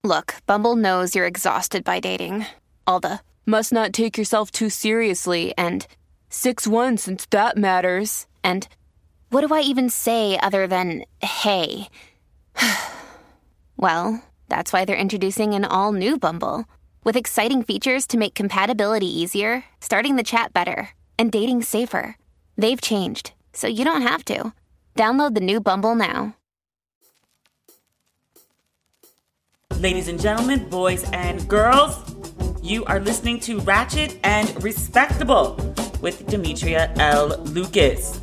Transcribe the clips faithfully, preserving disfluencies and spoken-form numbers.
Look, Bumble knows you're exhausted by dating. All the must not take yourself too seriously and six one since that matters. And what do I even say other than hey? Well, that's why they're introducing an all-new Bumble with exciting features to make compatibility easier, starting the chat better, and dating safer. They've changed, so you don't have to. Download the new Bumble now. Ladies and gentlemen, boys and girls, you are listening to Ratchet and Respectable with Demetria L. Lucas.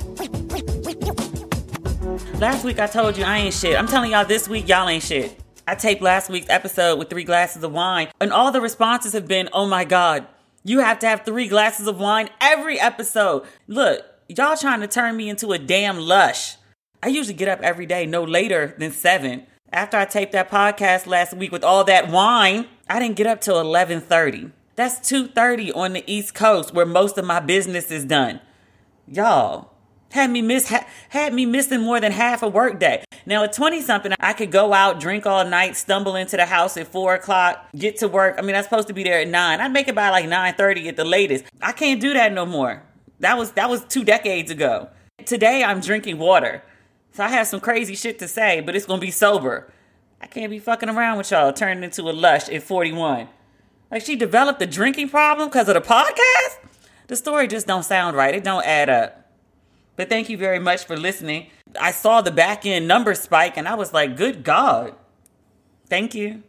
Last week I told you I ain't shit. I'm telling y'all this week, y'all ain't shit. I taped last week's episode with three glasses of wine, and all the responses have been, oh my God, you have to have three glasses of wine every episode. Look, y'all trying to turn me into a damn lush. I usually get up every day no later than seven. After I taped that podcast last week with all that wine, I didn't get up till eleven thirty. That's two thirty on the East Coast where most of my business is done. Y'all had me miss ha- had me missing more than half a work day. Now at twenty-something, I could go out, drink all night, stumble into the house at four o'clock, get to work. I mean, I'm supposed to be there at nine. I'd make it by like nine thirty at the latest. I can't do that no more. That was that was two decades ago. Today, I'm drinking water. So I have some crazy shit to say, but it's going to be sober. I can't be fucking around with y'all turning into a lush at forty-one. Like she developed a drinking problem because of the podcast? The story just don't sound right. It don't add up. But thank you very much for listening. I saw the back end number spike and I was like, good God. Thank you.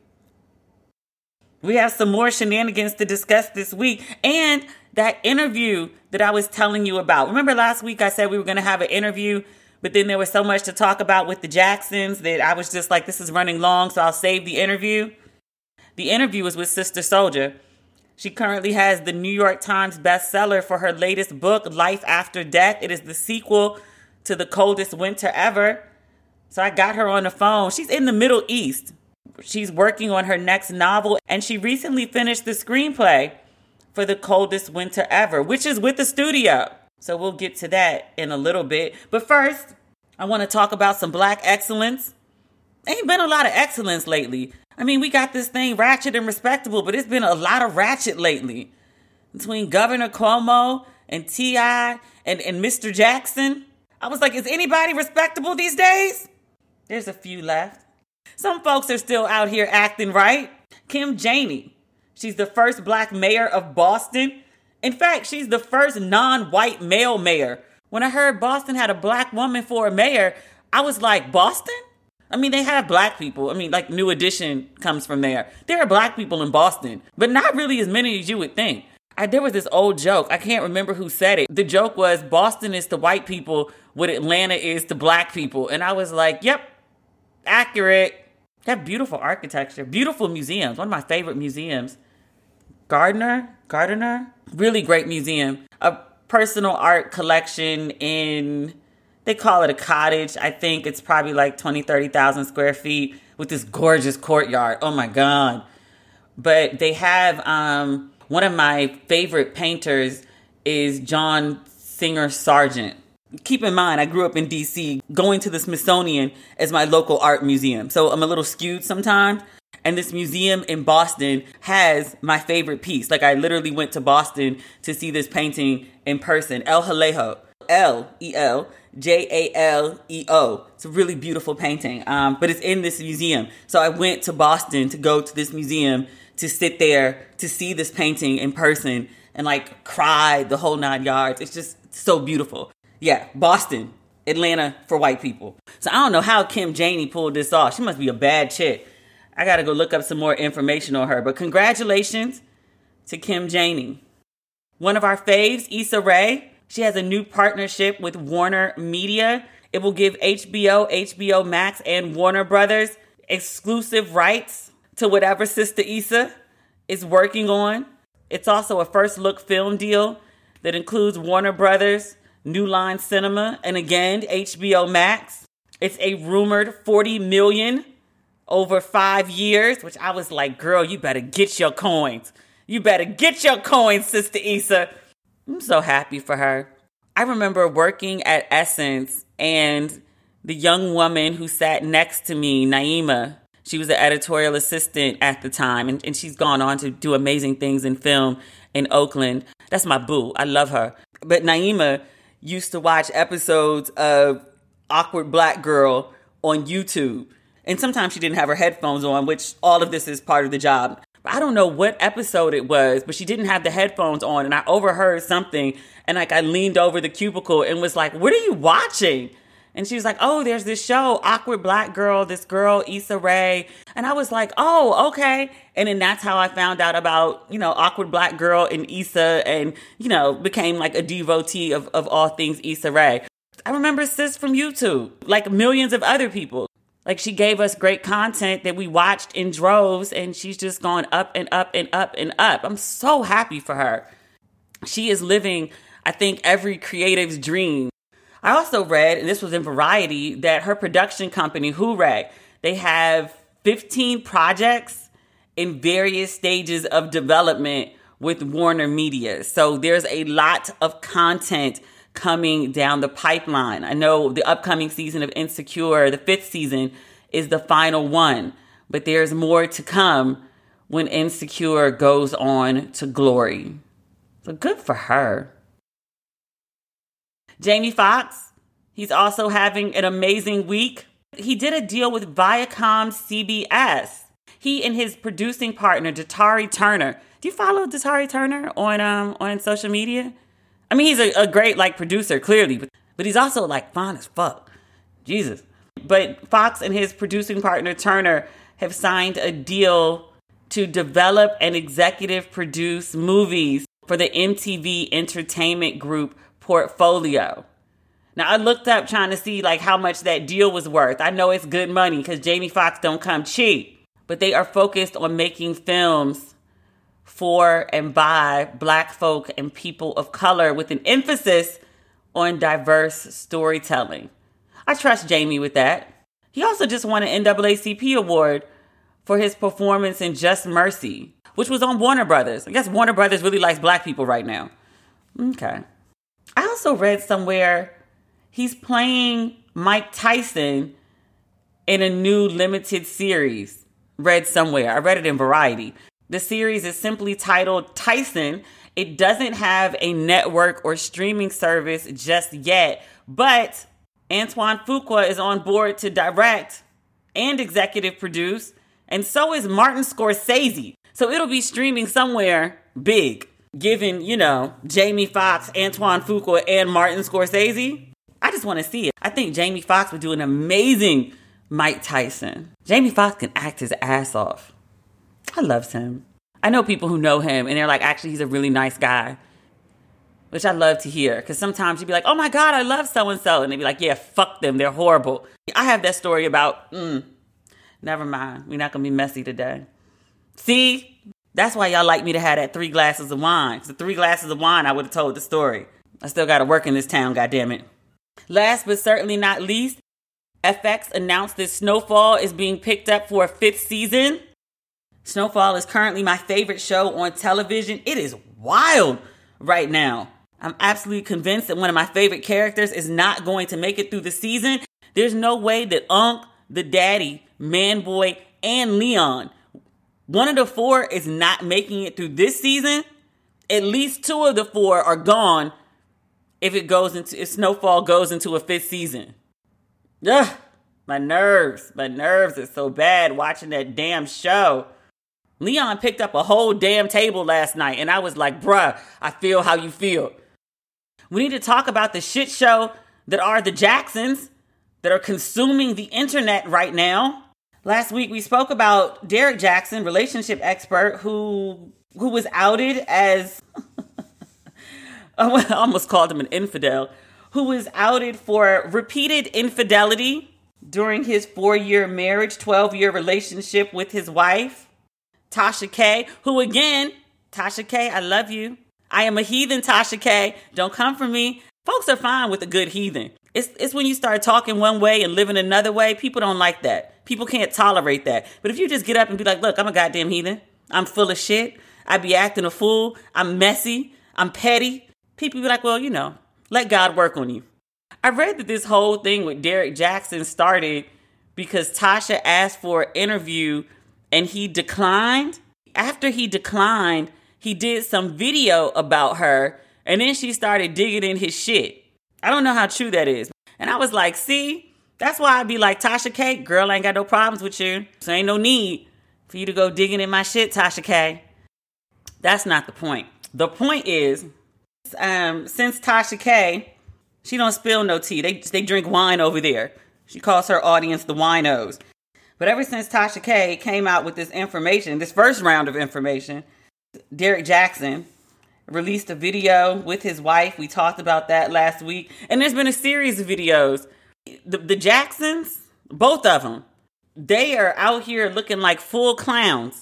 We have some more shenanigans to discuss this week. And that interview that I was telling you about. Remember last week I said we were going to have an interview, but then there was so much to talk about with the Jacksons that I was just like, this is running long, so I'll save the interview. The interview was with Sister Souljah. She currently has the New York Times bestseller for her latest book, Life After Death. It is the sequel to The Coldest Winter Ever. So I got her on the phone. She's in the Middle East. She's working on her next novel, and she recently finished the screenplay for The Coldest Winter Ever, which is with the studio. So we'll get to that in a little bit. But first, I want to talk about some Black excellence. Ain't been a lot of excellence lately. I mean, we got this thing ratchet and respectable, but it's been a lot of ratchet lately. Between Governor Cuomo and T I and, and Mister Jackson. I was like, is anybody respectable these days? There's a few left. Some folks are still out here acting right. Kim Janey. She's the first Black mayor of Boston. In fact, she's the first non-white male mayor. When I heard Boston had a Black woman for a mayor, I was like, Boston? I mean, they have Black people. I mean, like New Edition comes from there. There are Black people in Boston, but not really as many as you would think. I, there was this old joke. I can't remember who said it. The joke was Boston is to white people what Atlanta is to Black people. And I was like, yep, accurate. They have beautiful architecture, beautiful museums. One of my favorite museums. Gardner, Gardner, really great museum. A personal art collection in, they call it a cottage. I think it's probably like twenty, thirty thousand square feet with this gorgeous courtyard. Oh my God. But they have, um, one of my favorite painters is John Singer Sargent. Keep in mind, I grew up in D C going to the Smithsonian as my local art museum. So I'm a little skewed sometimes. And this museum in Boston has my favorite piece. Like I literally went to Boston to see this painting in person. El Jalejo. L E L J A L E O. It's a really beautiful painting. Um, but it's in this museum. So I went to Boston to go to this museum to sit there to see this painting in person and like cry the whole nine yards. It's just so beautiful. Yeah, Boston, Atlanta for white people. So I don't know how Kim Janey pulled this off. She must be a bad chick. I got to go look up some more information on her. But congratulations to Kim Janey. One of our faves, Issa Rae, she has a new partnership with Warner Media. It will give H B O, H B O Max, and Warner Brothers exclusive rights to whatever Sister Issa is working on. It's also a first look film deal that includes Warner Brothers, New Line Cinema, and again, H B O Max. It's a rumored forty million dollars over five years, which I was like, girl, you better get your coins. You better get your coins, Sister Issa. I'm so happy for her. I remember working at Essence and the young woman who sat next to me, Naima, She was the editorial assistant at the time, and, and she's gone on to do amazing things in film in Oakland. That's my boo. I love her. But Naima used to watch episodes of Awkward Black Girl on YouTube. And sometimes she didn't have her headphones on, which all of this is part of the job. I don't know what episode it was, but she didn't have the headphones on, and I overheard something, and like I leaned over the cubicle and was like, "What are you watching?" And she was like, "Oh, there's this show, Awkward Black Girl, this girl, Issa Rae." And I was like, "Oh, okay." And then that's how I found out about, you know, Awkward Black Girl and Issa, and, you know, became like a devotee of, of all things Issa Rae. I remember sis from YouTube, like millions of other people. Like, she gave us great content that we watched in droves, and she's just gone up and up and up and up. I'm so happy for her. She is living, I think, every creative's dream. I also read, and this was in Variety, that her production company, Hooray, they have fifteen projects in various stages of development with Warner Media. So there's a lot of content coming down the pipeline. I know the upcoming season of Insecure, the fifth season, is the final one, but there's more to come when Insecure goes on to glory. So good for her. Jamie Foxx, he's also having an amazing week. He did a deal with Viacom C B S. He and his producing partner, Datari Turner. Do you follow Datari Turner on um on social media? I mean, he's a, a great, like, producer, clearly, but, but he's also, like, fine as fuck. Jesus. But Fox and his producing partner, Turner, have signed a deal to develop and executive produce movies for the M T V Entertainment Group portfolio. Now, I looked up trying to see, like, how much that deal was worth. I know it's good money because Jamie Foxx don't come cheap. But they are focused on making films for and by Black folk and people of color with an emphasis on diverse storytelling. I trust Jamie with that. He also just won an N double A C P award for his performance in Just Mercy, which was on Warner Brothers. I guess Warner Brothers really likes Black people right now. Okay. I also read somewhere he's playing Mike Tyson in a new limited series. Read somewhere. I read it in Variety. The series is simply titled Tyson. It doesn't have a network or streaming service just yet, but Antoine Fuqua is on board to direct and executive produce, and so is Martin Scorsese. So it'll be streaming somewhere big, given, you know, Jamie Foxx, Antoine Fuqua, and Martin Scorsese. I just want to see it. I think Jamie Foxx would do an amazing Mike Tyson. Jamie Foxx can act his ass off. I love him. I know people who know him and they're like, actually, he's a really nice guy, which I love to hear. Because sometimes you'd be like, oh my God, I love so-and-so. And they'd be like, yeah, fuck them. They're horrible. I have that story about, mm, never mind. We're not going to be messy today. See, that's why y'all like me to have that three glasses of wine. Because the three glasses of wine, I would have told the story. I still got to work in this town, goddammit. Last but certainly not least, F X announced that Snowfall is being picked up for a fifth season. Snowfall is currently my favorite show on television. It is wild right now. I'm absolutely convinced that one of my favorite characters is not going to make it through the season. There's no way that Unc, the daddy, Manboy, and Leon, one of the four is not making it through this season. At least two of the four are gone if it goes into if Snowfall goes into a fifth season. Ugh, my nerves, my nerves are so bad watching that damn show. Leon picked up a whole damn table last night, and I was like, bruh, I feel how you feel. We need to talk about the shit show that are the Jacksons that are consuming the internet right now. Last week, we spoke about Derek Jackson, relationship expert, who who was outed as, I almost called him an infidel, who was outed for repeated infidelity during his four-year marriage, twelve-year relationship with his wife. Tasha K, who again, Tasha K, I love you. I am a heathen, Tasha K. Don't come for me. Folks are fine with a good heathen. It's it's when you start talking one way and living another way, people don't like that. People can't tolerate that. But if you just get up and be like, look, I'm a goddamn heathen. I'm full of shit. I be acting a fool. I'm messy. I'm petty. People be like, well, you know, let God work on you. I read that this whole thing with Derek Jackson started because Tasha asked for an interview and he declined. After he declined, he did some video about her, and then she started digging in his shit. I don't know how true that is. And I was like, see, that's why I'd be like, Tasha K, girl, I ain't got no problems with you. So ain't no need for you to go digging in my shit, Tasha K. That's not the point. The point is, um, since Tasha K, she don't spill no tea. They, they drink wine over there. She calls her audience the winos. But ever since Tasha K came out with this information, this first round of information, Derrick Jaxn released a video with his wife. We talked about that last week. And there's been a series of videos. The, the Jacksons, both of them, they are out here looking like full clowns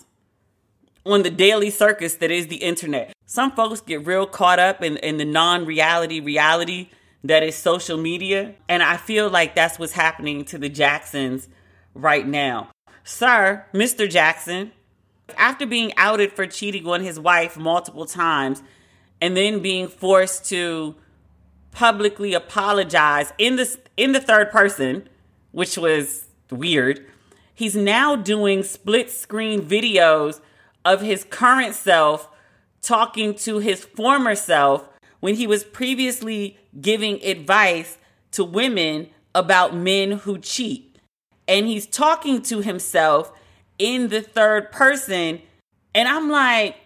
on the daily circus that is the internet. Some folks get real caught up in, in the non-reality reality that is social media. And I feel like that's what's happening to the Jacksons right now. Sir, Mister Jackson, after being outed for cheating on his wife multiple times and then being forced to publicly apologize in the, in the third person, which was weird, he's now doing split screen videos of his current self talking to his former self when he was previously giving advice to women about men who cheat. And he's talking to himself in the third person. And I'm like,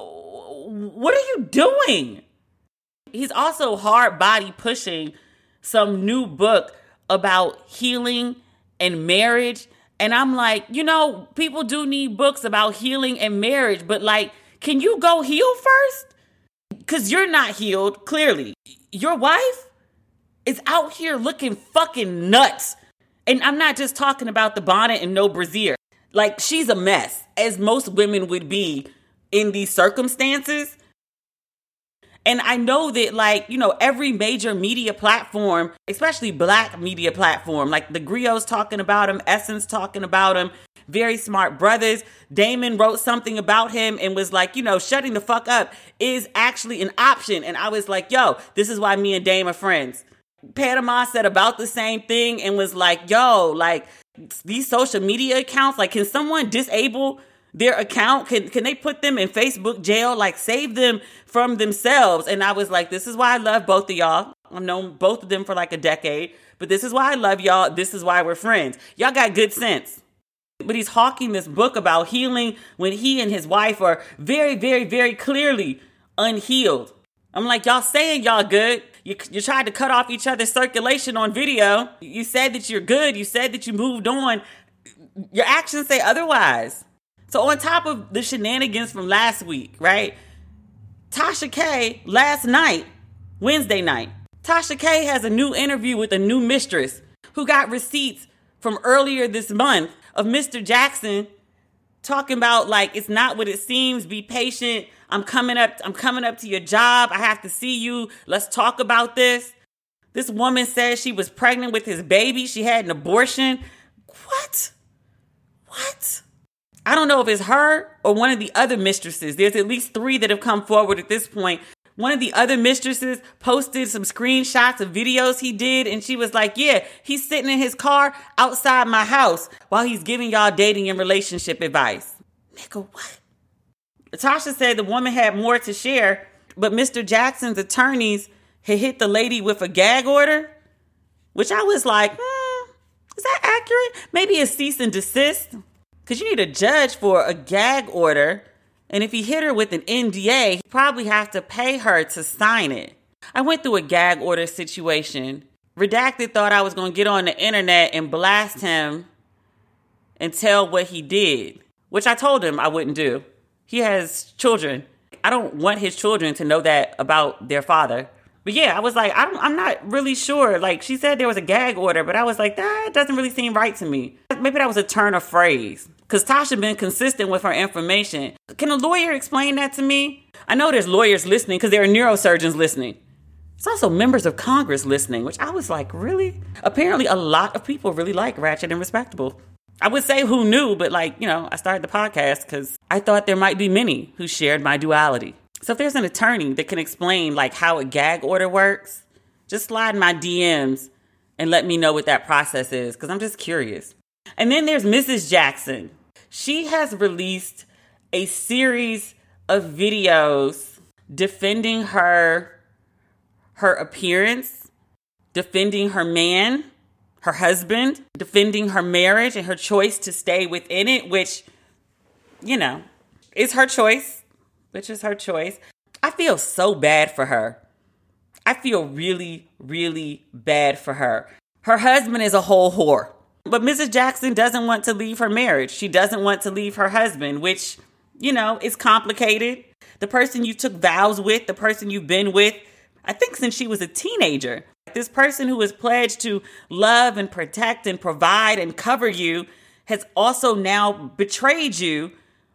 what are you doing? He's also hard body pushing some new book about healing and marriage. And I'm like, you know, people do need books about healing and marriage, but like, can you go heal first? Because you're not healed, clearly. Your wife is out here looking fucking nuts. And I'm not just talking about the bonnet and no brassiere. Like, she's a mess, as most women would be in these circumstances. And I know that, like, you know, every major media platform, especially black media platform, like the Griots talking about him, Essence talking about him, Very Smart Brothas. Damon wrote something about him and was like, you know, shutting the fuck up is actually an option. And I was like, yo, this is why me and Dame are friends. Panama said about the same thing and was like, yo, like, these social media accounts, like, can someone disable their account? Can can they put them in Facebook jail? Like, save them from themselves. And I was like, this is why I love both of y'all. I've known both of them for like a decade, but this is why I love y'all. This is why we're friends. Y'all got good sense. But he's hawking this book about healing when he and his wife are very, very, very clearly unhealed. I'm like, y'all saying y'all good. You, you tried to cut off each other's circulation on video. You said that you're good. You said that you moved on. Your actions say otherwise. So on top of the shenanigans from last week, right? Tasha K, last night, Wednesday night, Tasha K has a new interview with a new mistress who got receipts from earlier this month of Mister Jackson talking about, like, it's not what it seems. Be patient. I'm coming up. I'm coming up to your job. I have to see you. Let's talk about this. This woman says she was pregnant with his baby. She had an abortion. What? What? I don't know if it's her or one of the other mistresses. There's at least three that have come forward at this point. One of the other mistresses posted some screenshots of videos he did, and she was like, yeah, he's sitting in his car outside my house while he's giving y'all dating and relationship advice. Nigga, what? Tasha said the woman had more to share, but Mister Jackson's attorneys had hit the lady with a gag order, which I was like, hmm, is that accurate? Maybe a cease and desist, because you need a judge for a gag order. And if he hit her with an N D A, he probably have to pay her to sign it. I went through a gag order situation. Redacted thought I was going to get on the internet and blast him and tell what he did, which I told him I wouldn't do. He has children. I don't want his children to know that about their father. But yeah, I was like, I don't, I'm not really sure. Like, she said there was a gag order, but I was like, that doesn't really seem right to me. Maybe that was a turn of phrase. Because Tasha been consistent with her information. Can a lawyer explain that to me? I know there's lawyers listening because there are neurosurgeons listening. There's also members of Congress listening, which I was like, really? Apparently a lot of people really like Ratchet and Respectable. I would say who knew, but like, you know, I started the podcast because I thought there might be many who shared my duality. So if there's an attorney that can explain like how a gag order works, just slide in my D Ms and let me know what that process is because I'm just curious. And then there's Missus Jackson. She has released a series of videos defending her, her appearance, defending her man, her husband, defending her marriage and her choice to stay within it, which, you know, is her choice, which is her choice. I feel so bad for her. I feel really, really bad for her. Her husband is a whole whore. But Missus Jackson doesn't want to leave her marriage. She doesn't want to leave her husband, which, you know, is complicated. The person you took vows with, the person you've been with, I think since she was a teenager. This person who has pledged to love and protect and provide and cover you has also now betrayed you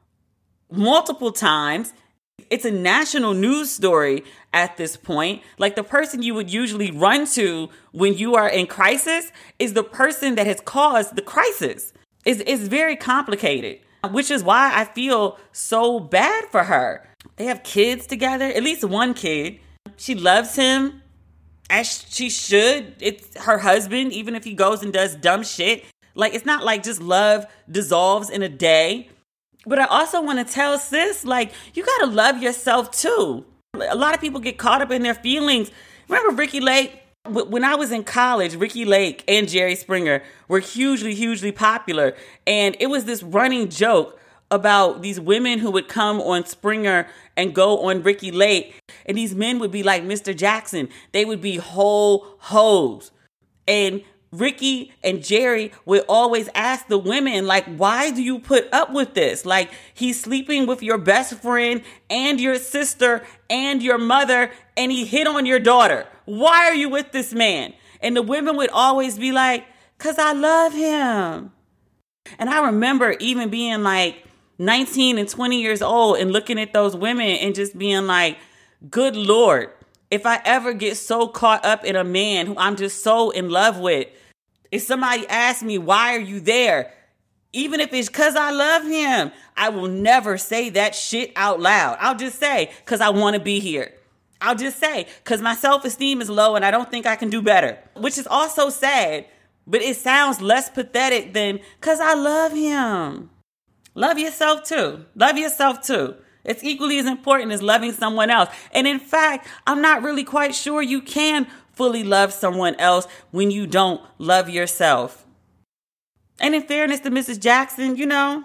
multiple times. It's a national news story at this point. Like, the person you would usually run to when you are in crisis is the person that has caused the crisis. It's, it's very complicated, which is why I feel so bad for her. They have kids together, at least one kid. She loves him as she should. It's her husband, even if he goes and does dumb shit. Like, it's not like just love dissolves in a day. But I also want to tell sis, like, you got to love yourself too. A lot of people get caught up in their feelings. Remember Ricki Lake? When I was in college, Ricki Lake and Jerry Springer were hugely, hugely popular. And it was this running joke about these women who would come on Springer and go on Ricki Lake. And these men would be like Mister Jackson. They would be whole hoes. And Ricki and Jerry would always ask the women, like, why do you put up with this? Like, he's sleeping with your best friend and your sister and your mother, and he hit on your daughter. Why are you with this man? And the women would always be like, because I love him. And I remember even being like nineteen and twenty years old and looking at those women and just being like, good Lord, if I ever get so caught up in a man who I'm just so in love with, if somebody asks me, why are you there? Even if it's because I love him, I will never say that shit out loud. I'll just say, because I want to be here. I'll just say, because my self-esteem is low and I don't think I can do better. Which is also sad, but it sounds less pathetic than, because I love him. Love yourself too. Love yourself too. It's equally as important as loving someone else. And in fact, I'm not really quite sure you can fully love someone else when you don't love yourself. And in fairness to Missus Jackson, you know,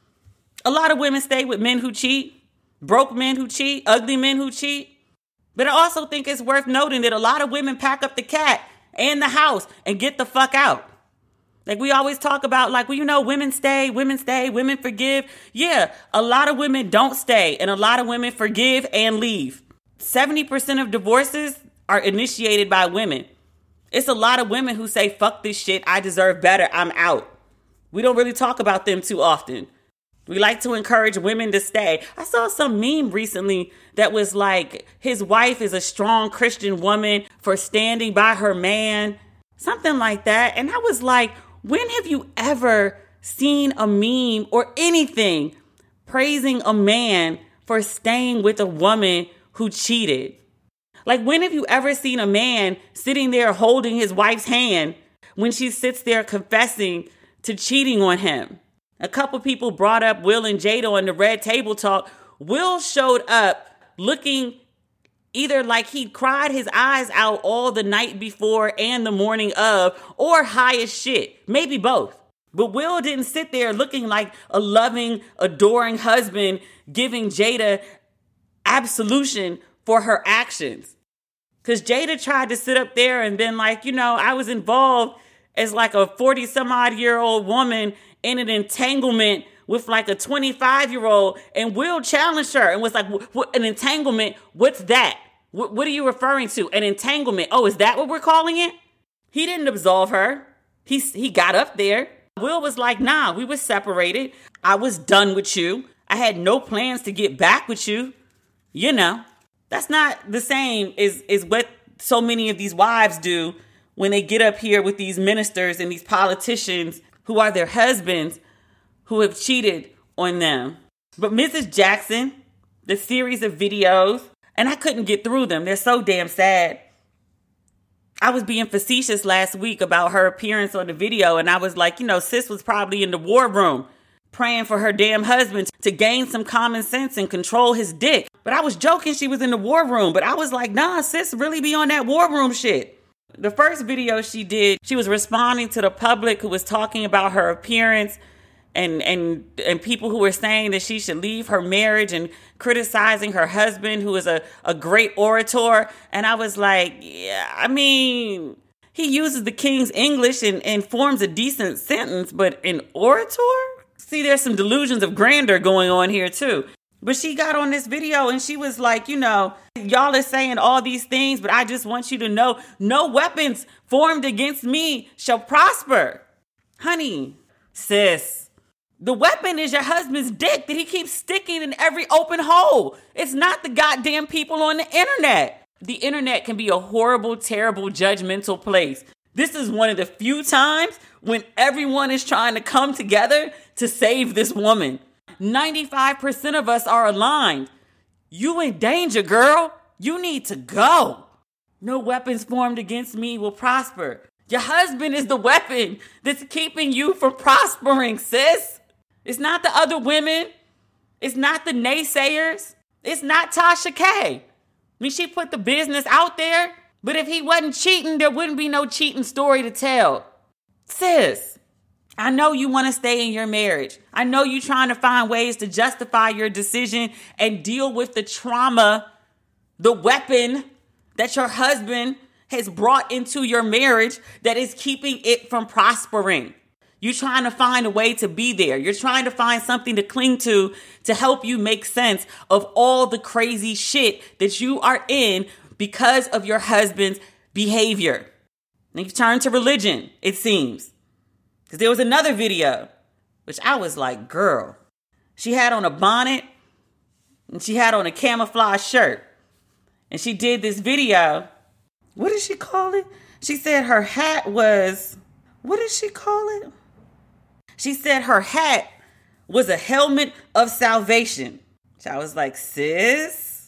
a lot of women stay with men who cheat, broke men who cheat, ugly men who cheat. But I also think it's worth noting that a lot of women pack up the cat and the house and get the fuck out. Like, we always talk about, like, well, you know, women stay, women stay, women forgive. Yeah, a lot of women don't stay, and a lot of women forgive and leave. seventy percent of divorces are initiated by women. It's a lot of women who say, fuck this shit, I deserve better, I'm out. We don't really talk about them too often. We like to encourage women to stay. I saw some meme recently that was like, his wife is a strong Christian woman for standing by her man, something like that. And I was like, when have you ever seen a meme or anything praising a man for staying with a woman who cheated? Like, when have you ever seen a man sitting there holding his wife's hand when she sits there confessing to cheating on him? A couple people brought up Will and Jada on the Red Table Talk. Will showed up looking either like he cried his eyes out all the night before and the morning of, or high as shit. Maybe both. But Will didn't sit there looking like a loving, adoring husband giving Jada absolution for her actions. Because Jada tried to sit up there and then, like, you know, I was involved as like a forty some odd year old woman in an entanglement with like a twenty-five year old, and Will challenged her and was like, what, an entanglement? What's that? What, what are you referring to? An entanglement? Oh, is that what we're calling it? He didn't absolve her. He, he got up there. Will was like, nah, we were separated. I was done with you. I had no plans to get back with you. You know, that's not the same as, as what so many of these wives do when they get up here with these ministers and these politicians who are their husbands who have cheated on them. But Missus Jackson, the series of videos, and I couldn't get through them. They're so damn sad. I was being facetious last week about her appearance on the video, and I was like, you know, sis was probably in the war room praying for her damn husband to gain some common sense and control his dick. But I was joking she was in the war room, but I was like, nah, sis really be on that war room shit. The first video she did, she was responding to the public who was talking about her appearance and and and people who were saying that she should leave her marriage and criticizing her husband, who is a, a great orator. And I was like, yeah, I mean, he uses the King's English and, and forms a decent sentence, but an orator? See, there's some delusions of grandeur going on here too. But she got on this video and she was like, you know, y'all are saying all these things, but I just want you to know no weapons formed against me shall prosper. Honey, sis, the weapon is your husband's dick that he keeps sticking in every open hole. It's not the goddamn people on the internet. The internet can be a horrible, terrible, judgmental place. This is one of the few times when everyone is trying to come together to save this woman. ninety-five percent of us are aligned. You in danger, girl. You need to go. No weapons formed against me will prosper. Your husband is the weapon that's keeping you from prospering, sis. It's not the other women. It's not the naysayers. It's not Tasha K. I mean, she put the business out there, but if he wasn't cheating, there wouldn't be no cheating story to tell. Sis, I know you want to stay in your marriage. I know you're trying to find ways to justify your decision and deal with the trauma, the weapon that your husband has brought into your marriage that is keeping it from prospering. You're trying to find a way to be there. You're trying to find something to cling to to help you make sense of all the crazy shit that you are in because of your husband's behavior. And you've turned to religion, it seems. Because there was another video, which I was like, girl, she had on a bonnet and she had on a camouflage shirt. And she did this video. What did she call it? She said her hat was, what did she call it? She said her hat was a helmet of salvation. So I was like, sis,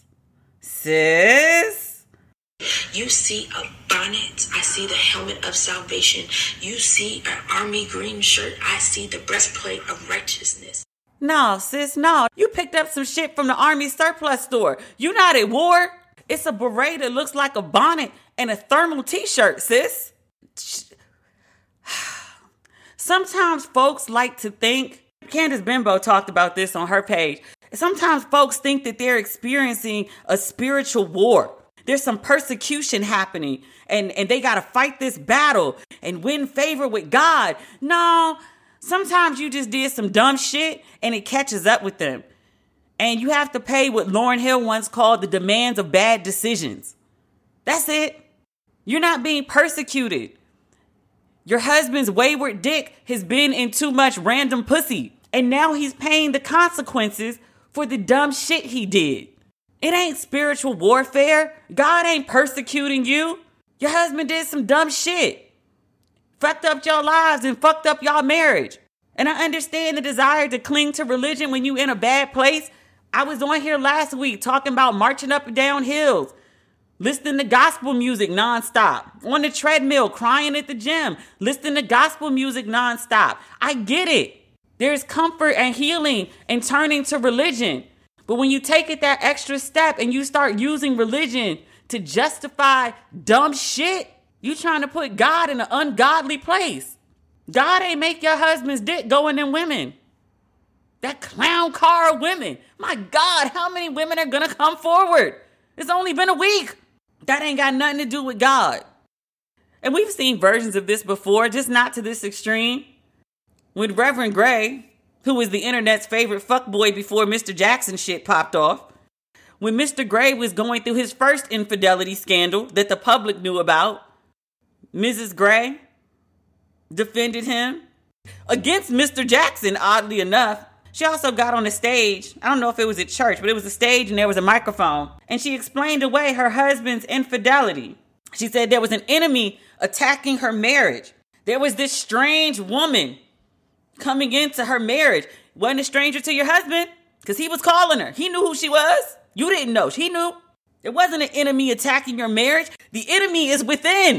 sis. You see a bonnet, I see the helmet of salvation. You see an army green shirt, I see the breastplate of righteousness. No, sis, no. You picked up some shit from the army surplus store. You not at war. It's a beret that looks like a bonnet and a thermal t-shirt, sis. Sometimes folks like to think, Candace Bimbo talked about this on her page. Sometimes folks think that they're experiencing a spiritual war. There's some persecution happening and, and they got to fight this battle and win favor with God. No, sometimes you just did some dumb shit and it catches up with them. And you have to pay what Lauryn Hill once called the demands of bad decisions. That's it. You're not being persecuted. Your husband's wayward dick has been in too much random pussy. And now he's paying the consequences for the dumb shit he did. It ain't spiritual warfare. God ain't persecuting you. Your husband did some dumb shit. Fucked up your lives and fucked up your marriage. And I understand the desire to cling to religion when you in a bad place. I was on here last week talking about marching up and down hills, listening to gospel music nonstop, on the treadmill, crying at the gym, listening to gospel music nonstop. I get it. There's comfort and healing in turning to religion. But when you take it that extra step and you start using religion to justify dumb shit, you trying to put God in an ungodly place. God ain't make your husband's dick go in them women. That clown car of women. My God, how many women are going to come forward? It's only been a week. That ain't got nothing to do with God. And we've seen versions of this before, just not to this extreme. With Reverend Gray, who was the internet's favorite fuckboy before Mister Jackson shit popped off. When Mister Gray was going through his first infidelity scandal that the public knew about, Missus Gray defended him against Mister Jackson, oddly enough. She also got on the stage. I don't know if it was at church, but it was a stage and there was a microphone. And she explained away her husband's infidelity. She said there was an enemy attacking her marriage. There was this strange woman coming into her marriage. Wasn't a stranger to your husband because he was calling her. He knew who she was. You didn't know. He knew. There wasn't an enemy attacking your marriage. The enemy is within.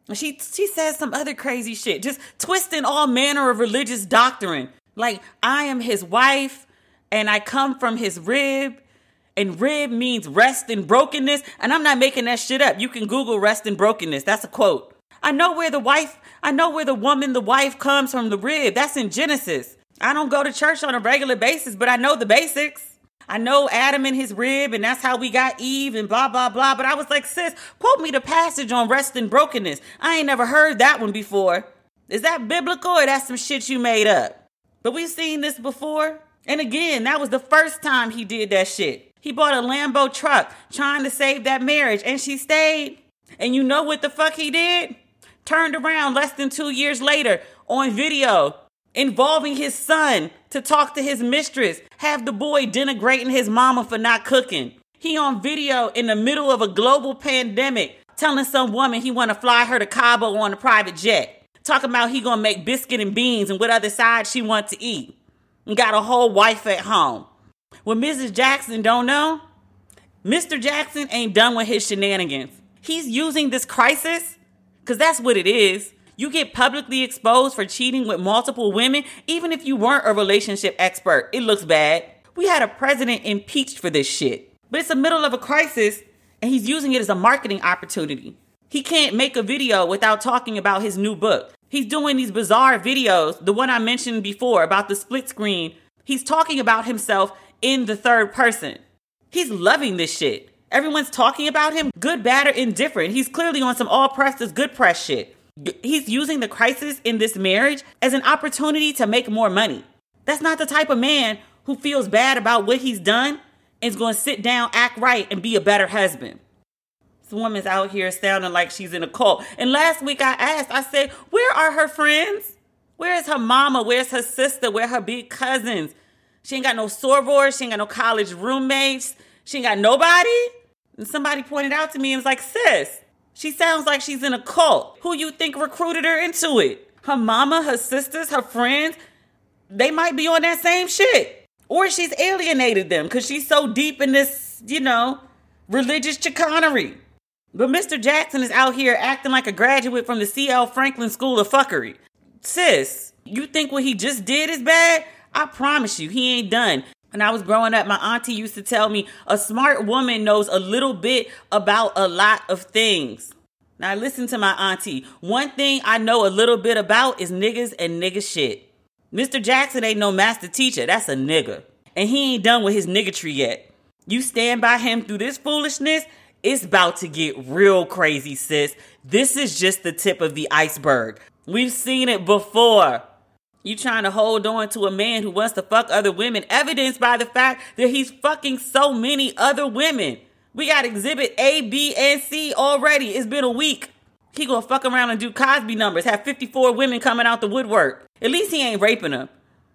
She she says some other crazy shit, just twisting all manner of religious doctrine. Like, I am his wife and I come from his rib, and rib means rest and brokenness. And I'm not making that shit up. You can Google rest and brokenness. That's a quote. I know where the wife, I know where the woman, the wife comes from, the rib. That's in Genesis. I don't go to church on a regular basis, but I know the basics. I know Adam and his rib, and that's how we got Eve and blah, blah, blah. But I was like, sis, quote me the passage on rest and brokenness. I ain't never heard that one before. Is that biblical or that's some shit you made up? But we've seen this before. And again, that was the first time he did that shit. He bought a Lambo truck trying to save that marriage, and she stayed. And you know what the fuck he did? Turned around less than two years later on video, involving his son to talk to his mistress, have the boy denigrating his mama for not cooking. He on video in the middle of a global pandemic telling some woman he want to fly her to Cabo on a private jet. Talking about he gonna make biscuit and beans and what other side she want to eat. And got a whole wife at home. What Missus Jackson don't know, Mister Jackson ain't done with his shenanigans. He's using this crisis, because that's what it is. You get publicly exposed for cheating with multiple women, even if you weren't a relationship expert. It looks bad. We had a president impeached for this shit. But it's the middle of a crisis, and he's using it as a marketing opportunity. He can't make a video without talking about his new book. He's doing these bizarre videos, the one I mentioned before about the split screen. He's talking about himself in the third person. He's loving this shit. Everyone's talking about him, good, bad, or indifferent. He's clearly on some all press is good press shit. He's using the crisis in this marriage as an opportunity to make more money. That's not the type of man who feels bad about what he's done and is going to sit down, act right, and be a better husband. This woman's out here sounding like she's in a cult. And last week I asked, I said, where are her friends? Where's her mama? Where's her sister? Where are her big cousins? She ain't got no sorors. She ain't got no college roommates. She ain't got nobody. And somebody pointed out to me and was like, sis, she sounds like she's in a cult. Who you think recruited her into it? Her mama, her sisters, her friends, they might be on that same shit. Or she's alienated them because she's so deep in this, you know, religious chicanery. But Mister Jackson is out here acting like a graduate from the C L Franklin School of Fuckery. Sis, you think what he just did is bad? I promise you, he ain't done. When I was growing up, my auntie used to tell me a smart woman knows a little bit about a lot of things. Now listen to my auntie. One thing I know a little bit about is niggas and nigga shit. Mister Jackson ain't no master teacher. That's a nigga. And he ain't done with his niggatry yet. You stand by him through this foolishness, it's about to get real crazy, sis. This is just the tip of the iceberg. We've seen it before. You trying to hold on to a man who wants to fuck other women, evidenced by the fact that he's fucking so many other women. We got exhibit A, B, and C already. It's been a week. He gonna fuck around and do Cosby numbers, have fifty-four women coming out the woodwork. At least he ain't raping them.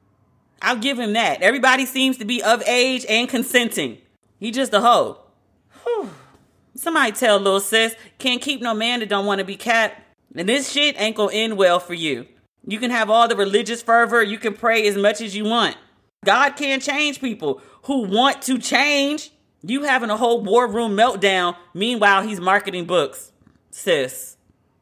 I'll give him that. Everybody seems to be of age and consenting. He just a hoe. Whew. Somebody tell little sis, can't keep no man that don't want to be capped. And this shit ain't gonna end well for you. You can have all the religious fervor. You can pray as much as you want. God can't change people who want to change. You having a whole war room meltdown. Meanwhile, he's marketing books. Sis.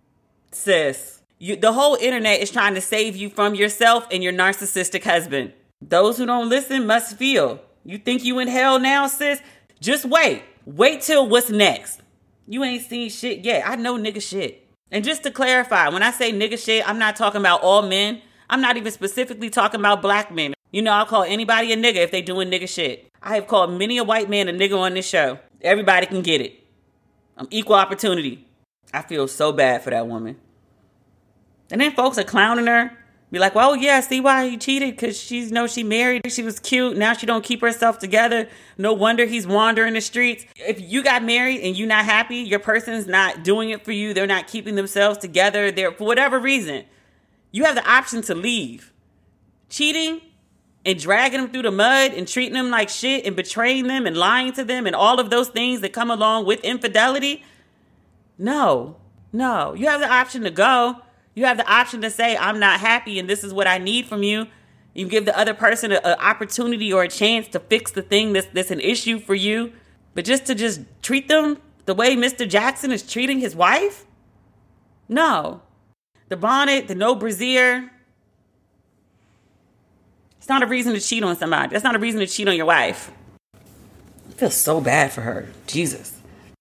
Sis. You, the whole internet is trying to save you from yourself and your narcissistic husband. Those who don't listen must feel. You think you in hell now, sis? Just wait. Wait till what's next. You ain't seen shit yet. I know nigga shit. And just to clarify, when I say nigga shit, I'm not talking about all men. I'm not even specifically talking about black men. You know, I'll call anybody a nigga if they doing nigga shit. I have called many a white man a nigga on this show. Everybody can get it. I'm equal opportunity. I feel so bad for that woman. And then folks are clowning her. Be like, well, yeah, see why he cheated? Because she's, you know, she married. She was cute. Now she don't keep herself together. No wonder he's wandering the streets. If you got married and you're not happy, your person's not doing it for you. They're not keeping themselves together. They're, for whatever reason, you have the option to leave. Cheating and dragging them through the mud and treating them like shit and betraying them and lying to them and all of those things that come along with infidelity. No, no. You have the option to go. You have the option to say, I'm not happy and this is what I need from you. You give the other person an opportunity or a chance to fix the thing that's, that's an issue for you. But just to just treat them the way Mister Jackson is treating his wife? No. The bonnet, the no brassiere. It's not a reason to cheat on somebody. That's not a reason to cheat on your wife. I feel so bad for her. Jesus.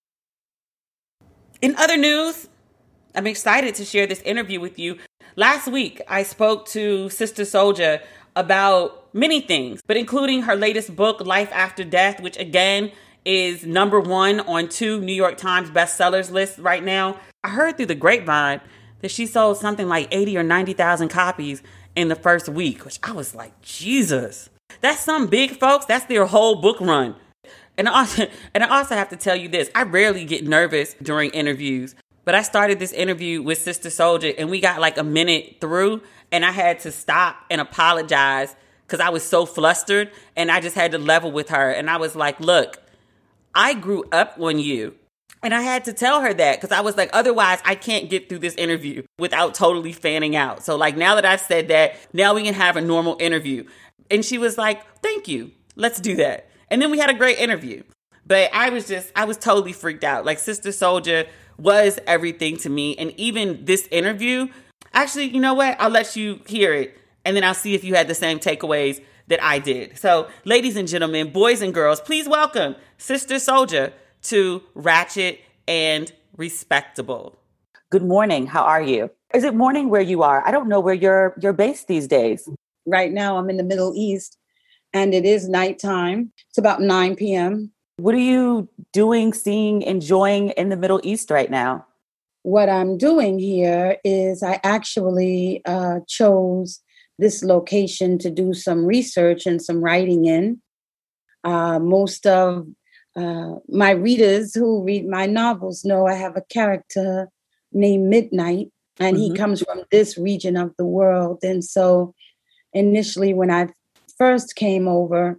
In other news, I'm excited to share this interview with you. Last week, I spoke to Sister Souljah about many things, but including her latest book, Life After Death, which again is number one on two New York Times bestsellers lists right now. I heard through the grapevine that she sold something like eighty or ninety thousand copies in the first week, which I was like, Jesus, that's some big folks. That's their whole book run. And I also, and I also have to tell you this, I rarely get nervous during interviews, but I started this interview with Sister Souljah and we got like a minute through and I had to stop and apologize because I was so flustered and I just had to level with her. And I was like, look, I grew up on you. And I had to tell her that because I was like, otherwise I can't get through this interview without totally fanning out. So like now that I've said that, now we can have a normal interview. And she was like, thank you. Let's do that. And then we had a great interview. But I was just, I was totally freaked out. Like Sister Souljah was everything to me. And even this interview, actually, you know what? I'll let you hear it. And then I'll see if you had the same takeaways that I did. So ladies and gentlemen, boys and girls, please welcome Sister Souljah to Ratchet and Respectable. Good morning. How are you? Is it morning where you are? I don't know where you're you're based these days. Right now, I'm in the Middle East, and it is nighttime. It's about nine p.m. What are you doing, seeing, enjoying in the Middle East right now? What I'm doing here is I actually uh, chose this location to do some research and some writing in. Uh, most of Uh, my readers who read my novels know I have a character named Midnight, and mm-hmm. he comes from this region of the world. And so initially when I first came over,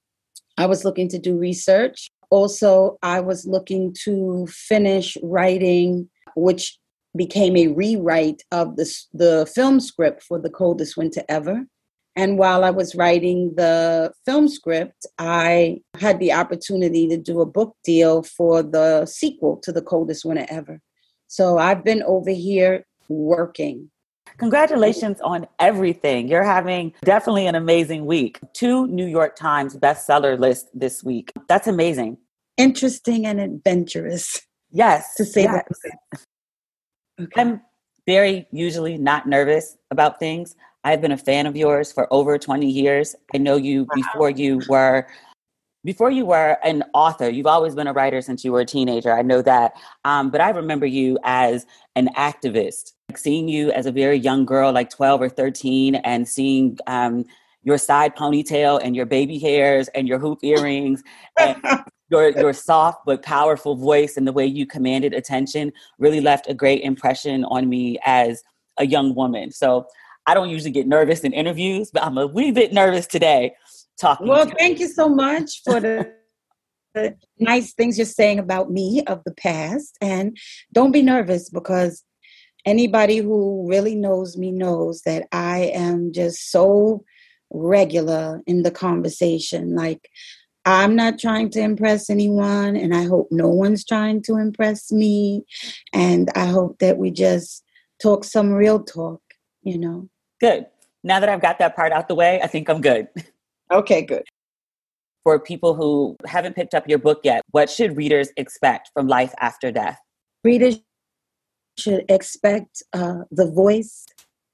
I was looking to do research. Also, I was looking to finish writing, which became a rewrite of the, the film script for The Coldest Winter Ever. And while I was writing the film script, I had the opportunity to do a book deal for the sequel to The Coldest Winter Ever. So I've been over here working. Congratulations on everything. You're having definitely an amazing week. Two New York Times bestseller lists this week. That's amazing. Interesting and adventurous. Yes. To say yes. that. Okay. I'm very usually not nervous about things. I've been a fan of yours for over twenty years. I know you wow. before you were before you were an author. You've always been a writer since you were a teenager. I know that. Um, but I remember you as an activist, like seeing you as a very young girl, like twelve or thirteen, and seeing um, your side ponytail and your baby hairs and your hoop earrings and your, your soft but powerful voice and the way you commanded attention really left a great impression on me as a young woman. So I don't usually get nervous in interviews, but I'm a wee bit nervous today talking Well, to you. Thank you so much for the, the nice things you're saying about me of the past. And don't be nervous, because anybody who really knows me knows that I am just so regular in the conversation. Like, I'm not trying to impress anyone, and I hope no one's trying to impress me. And I hope that we just talk some real talk, you know. Good. Now that I've got that part out the way, I think I'm good. Okay, good. For people who haven't picked up your book yet, what should readers expect from Life After Death? Readers should expect uh, the voice,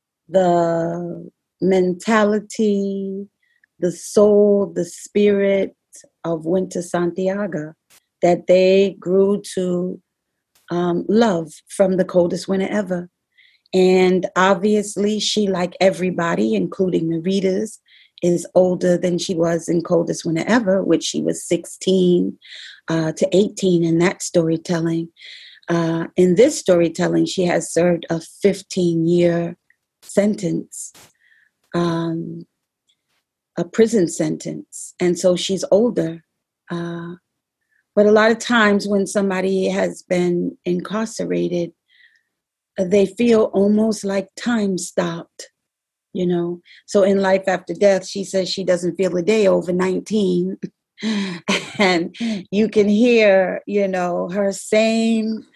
the mentality, the soul, the spirit of Winter Santiago that they grew to um, love from The Coldest Winter Ever. And obviously, she, like everybody, including the readers, is older than she was in Coldest Winter Ever, which she was sixteen uh, to eighteen in that storytelling. Uh, in this storytelling, she has served a fifteen-year sentence, um, a prison sentence. And so she's older. Uh, but a lot of times when somebody has been incarcerated, they feel almost like time stopped, you know. So in Life After Death, she says she doesn't feel a day over nineteen. And you can hear, you know, her same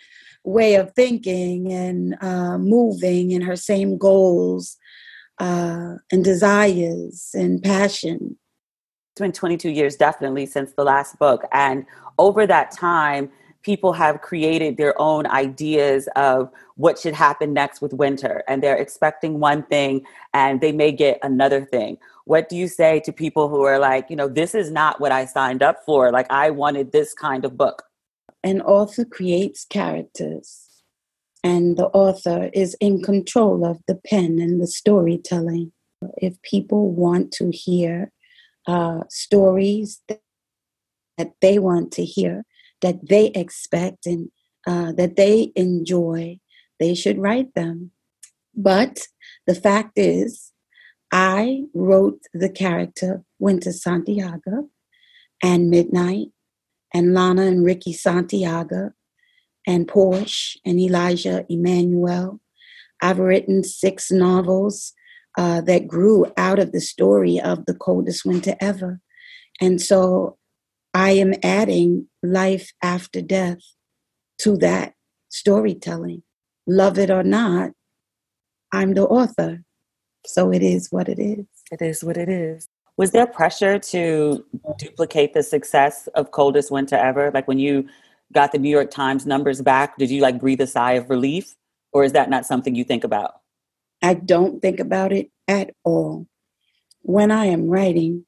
way of thinking and uh, moving and her same goals uh, and desires and passion. It's been twenty-two years, definitely, since the last book. And over that time, people have created their own ideas of what should happen next with Winter. And they're expecting one thing and they may get another thing. What do you say to people who are like, you know, this is not what I signed up for? Like, I wanted this kind of book. An author creates characters, and the author is in control of the pen and the storytelling. If people want to hear uh, stories that, that they want to hear, that they expect and uh, that they enjoy, they should write them. But the fact is, I wrote the character Winter Santiago and Midnight and Lana and Ricky Santiago and Porsche and Elijah Emmanuel. I've written six novels uh, that grew out of the story of The Coldest Winter Ever. And so I am adding life after death to that storytelling. Love it or not, I'm the author. So it is what it is. It is what it is. Was there pressure to duplicate the success of Coldest Winter Ever? Like when you got the New York Times numbers back, did you like breathe a sigh of relief? Or is that not something you think about? I don't think about it at all. When I am writing,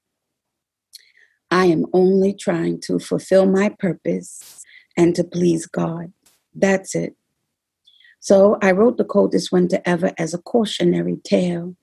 I am only trying to fulfill my purpose and to please God. That's it. So I wrote The Coldest Winter Ever as a cautionary tale.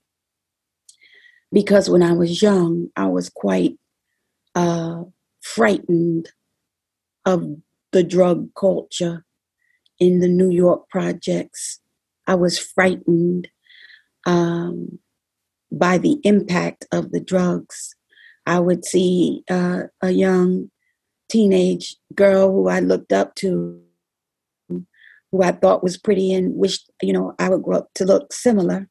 Because when I was young, I was quite uh, frightened of the drug culture in the New York projects. I was frightened um, by the impact of the drugs. I would see uh, a young teenage girl who I looked up to, who I thought was pretty and wished, you know, I would grow up to look similar.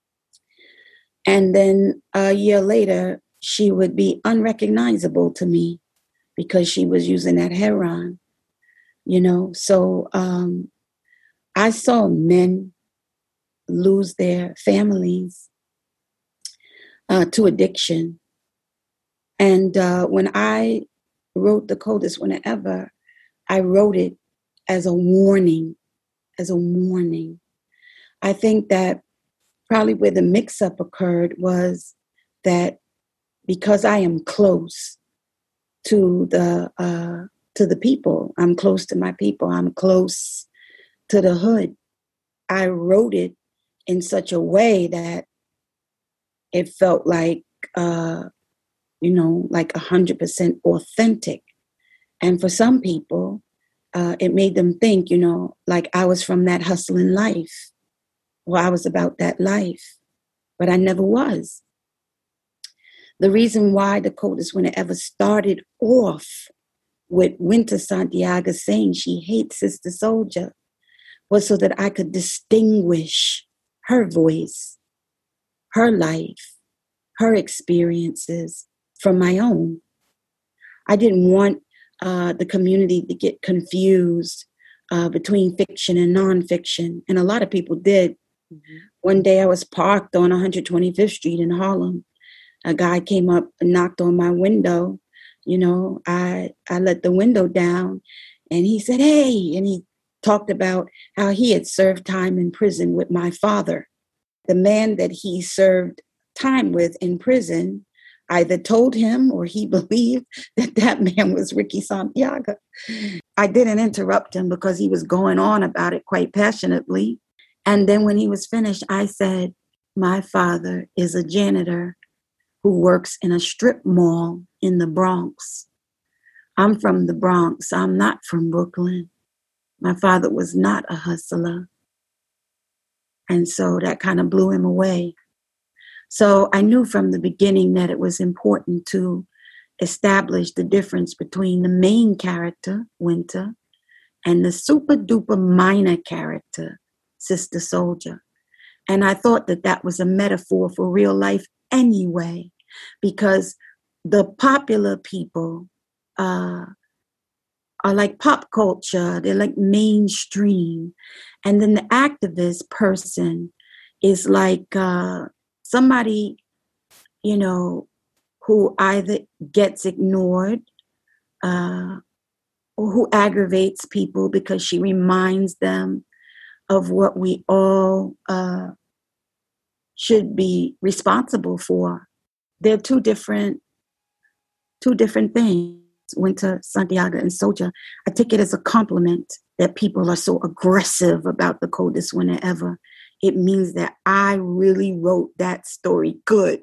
And then a year later, she would be unrecognizable to me because she was using that heroin, you know. So um, I saw men lose their families uh, to addiction. And uh, when I wrote The Coldest Winter Ever, I wrote it as a warning, as a warning. I think that probably where the mix-up occurred was that because I am close to the uh, to the people, I'm close to my people, I'm close to the hood, I wrote it in such a way that it felt like, uh, you know, like one hundred percent authentic. And for some people, uh, it made them think, you know, like I was from that hustling life. Well, I was about that life, but I never was. The reason why The Coldest Winter Ever started off with Winter Santiago saying she hates Sister Souljah was so that I could distinguish her voice, her life, her experiences from my own. I didn't want uh, the community to get confused uh, between fiction and nonfiction, and a lot of people did. Mm-hmm. One day I was parked on one hundred twenty-fifth Street in Harlem. A guy came up and knocked on my window. You know, I I let the window down and he said, "Hey," and he talked about how he had served time in prison with my father. The man that he served time with in prison either told him or he believed that that man was Ricky Santiago. I didn't interrupt him because he was going on about it quite passionately. And then when he was finished, I said, "My father is a janitor who works in a strip mall in the Bronx. I'm from the Bronx. I'm not from Brooklyn. My father was not a hustler." And so that kind of blew him away. So I knew from the beginning that it was important to establish the difference between the main character, Winter, and the super duper minor character, Sister Souljah. And I thought that that was a metaphor for real life anyway, because the popular people uh, are like pop culture. They're like mainstream. And then the activist person is like uh, somebody, you know, who either gets ignored uh, or who aggravates people because she reminds them of what we all uh, should be responsible for. They're two different, two different things. Went to Santiago and Soja. I take it as a compliment that people are so aggressive about the coldest winter ever. It means that I really wrote that story good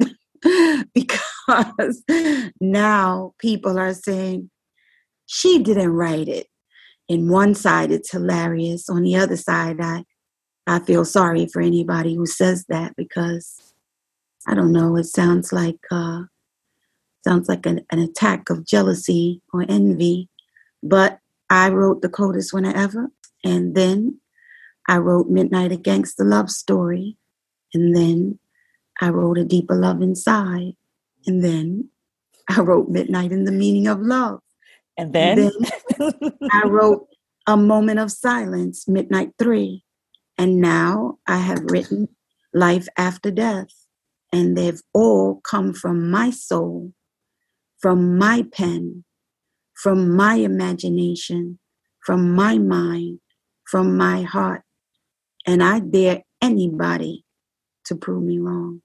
because now people are saying, she didn't write it. In one side, it's hilarious. On the other side, I, I feel sorry for anybody who says that because, I don't know, it sounds like uh, sounds like an, an attack of jealousy or envy. But I wrote The Coldest Winter Ever, and then I wrote Midnight, a Gangsta Love Story, and then I wrote A Deeper Love Inside, and then I wrote Midnight and the Meaning of Love. And then, and then I wrote A Moment of Silence, Midnight three. And now I have written Life After Death. And they've all come from my soul, from my pen, from my imagination, from my mind, from my heart. And I dare anybody to prove me wrong.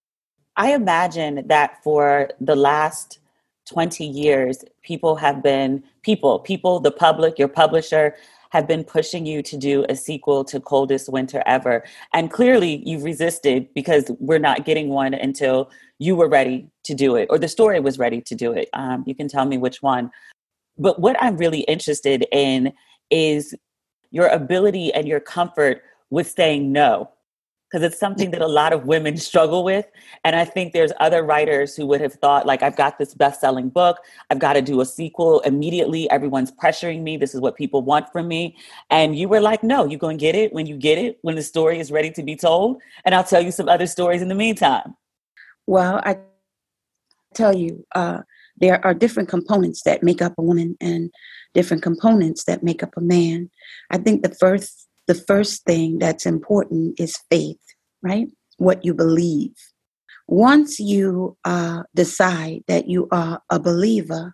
I imagine that for the last twenty years, people have been, people, people, the public, your publisher, have been pushing you to do a sequel to Coldest Winter Ever. And clearly you've resisted because we're not getting one until you were ready to do it, or the story was ready to do it. Um, you can tell me which one. But what I'm really interested in is your ability and your comfort with saying no, because it's something that a lot of women struggle with. And I think there's other writers who would have thought, like, I've got this best-selling book, I've got to do a sequel immediately. Everyone's pressuring me. This is what people want from me. And you were like, no, you're going to get it when you get it, when the story is ready to be told. And I'll tell you some other stories in the meantime. Well, I tell you, uh, there are different components that make up a woman and different components that make up a man. I think the first The first thing that's important is faith, right? What you believe. Once you uh, decide that you are a believer,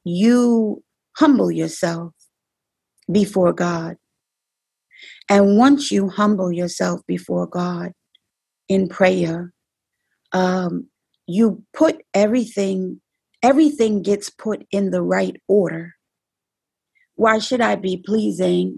you humble yourself before God. And once you humble yourself before God in prayer, um, you put everything, everything gets put in the right order. Why should I be pleasing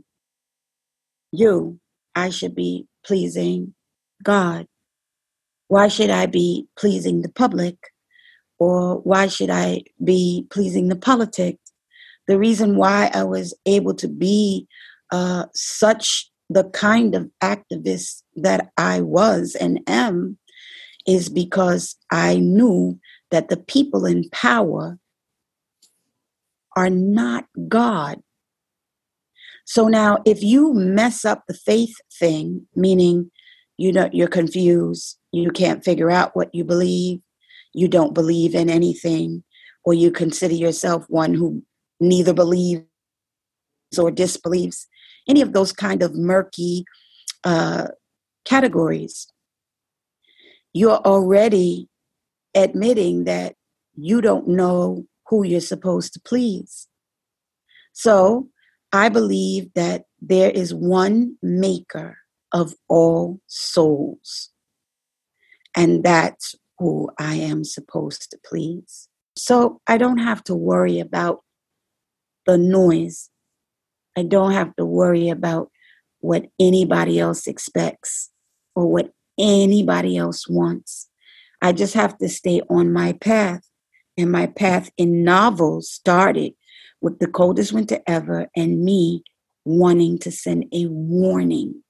you? I should be pleasing God. Why should I be pleasing the public? Or why should I be pleasing the politics? The reason why I was able to be uh, such the kind of activist that I was and am is because I knew that the people in power are not God. So now if you mess up the faith thing, meaning you know, you're confused, you can't figure out what you believe, you don't believe in anything, or you consider yourself one who neither believes or disbelieves, any of those kind of murky uh, categories, you're already admitting that you don't know who you're supposed to please. So I believe that there is one maker of all souls, and that's who I am supposed to please. So I don't have to worry about the noise. I don't have to worry about what anybody else expects or what anybody else wants. I just have to stay on my path. And my path in novels started with The Coldest Winter Ever and me wanting to send a warning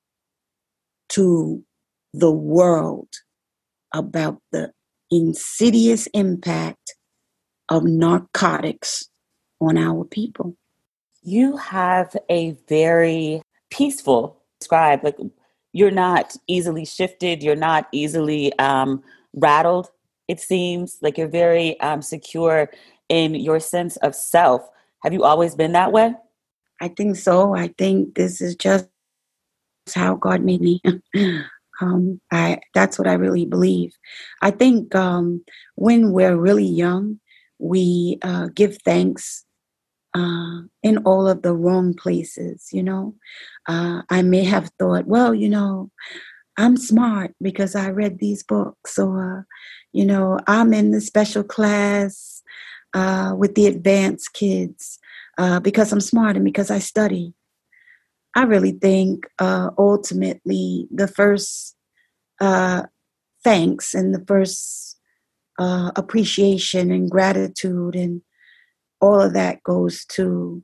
to the world about the insidious impact of narcotics on our people. You have a very peaceful scribe. Like, you're not easily shifted. You're not easily um, rattled. It seems like you're very um, secure in your sense of self. Have you always been that way? I think so. I think this is just how God made me. um, I that's what I really believe. I think um, when we're really young, we uh, give thanks uh, in all of the wrong places. You know, uh, I may have thought, well, you know, I'm smart because I read these books, or you know, I'm in the special class uh, with the advanced kids uh, because I'm smart and because I study. I really think uh, ultimately the first uh, thanks and the first uh, appreciation and gratitude and all of that goes to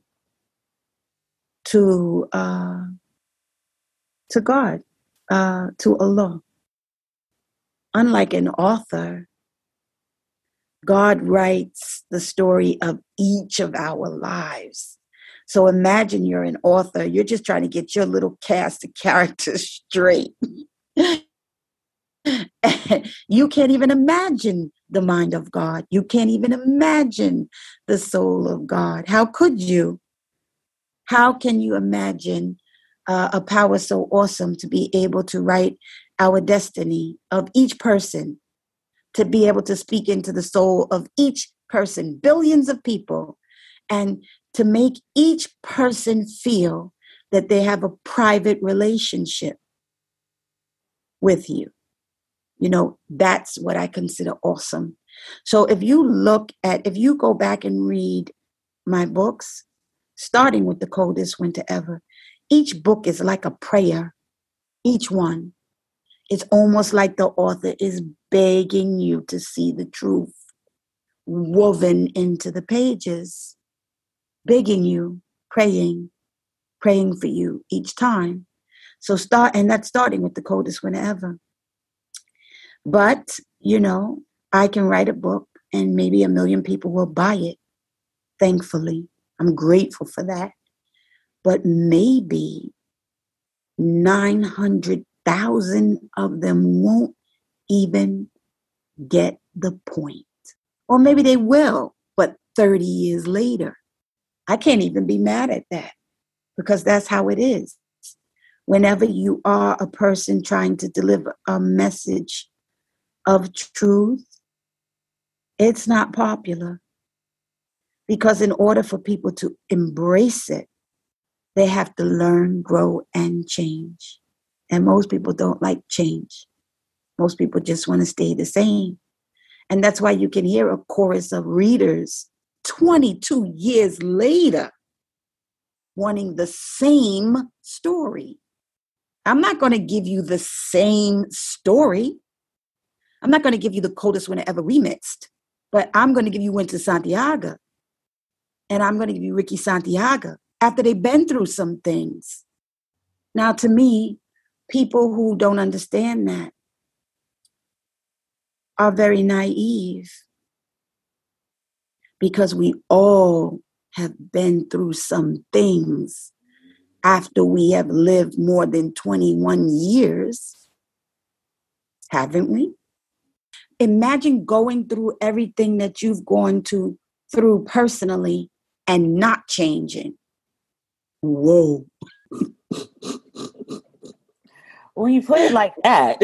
to uh, to God, uh, to Allah. Unlike an author, God writes the story of each of our lives. So imagine you're an author. You're just trying to get your little cast of characters straight. You can't even imagine the mind of God. You can't even imagine the soul of God. How could you? How can you imagine uh, a power so awesome to be able to write our destiny of each person, to be able to speak into the soul of each person, billions of people, and to make each person feel that they have a private relationship with you? You know, that's what I consider awesome. So if you look at, if you go back and read my books, starting with The Coldest Winter Ever, each book is like a prayer, each one. It's almost like the author is begging you to see the truth woven into the pages, begging you, praying, praying for you each time. So start, and that's starting with The Coldest Winter Ever. But, you know, I can write a book and maybe a million people will buy it. Thankfully, I'm grateful for that. But maybe nine hundred thousand of them won't even get the point. Or maybe they will, but thirty years later. I can't even be mad at that because that's how it is. Whenever you are a person trying to deliver a message of truth, it's not popular. Because in order for people to embrace it, they have to learn, grow, and change. And most people don't like change. Most people just want to stay the same. And that's why you can hear a chorus of readers twenty-two years later wanting the same story. I'm not going to give you the same story. I'm not going to give you The Coldest Winter Ever remixed, but I'm going to give you Winter Santiago. And I'm going to give you Ricky Santiago after they've been through some things. Now, to me, people who don't understand that are very naive because we all have been through some things after we have lived more than twenty-one years, haven't we? Imagine going through everything that you've gone to through personally and not changing. Whoa. When you put it like that.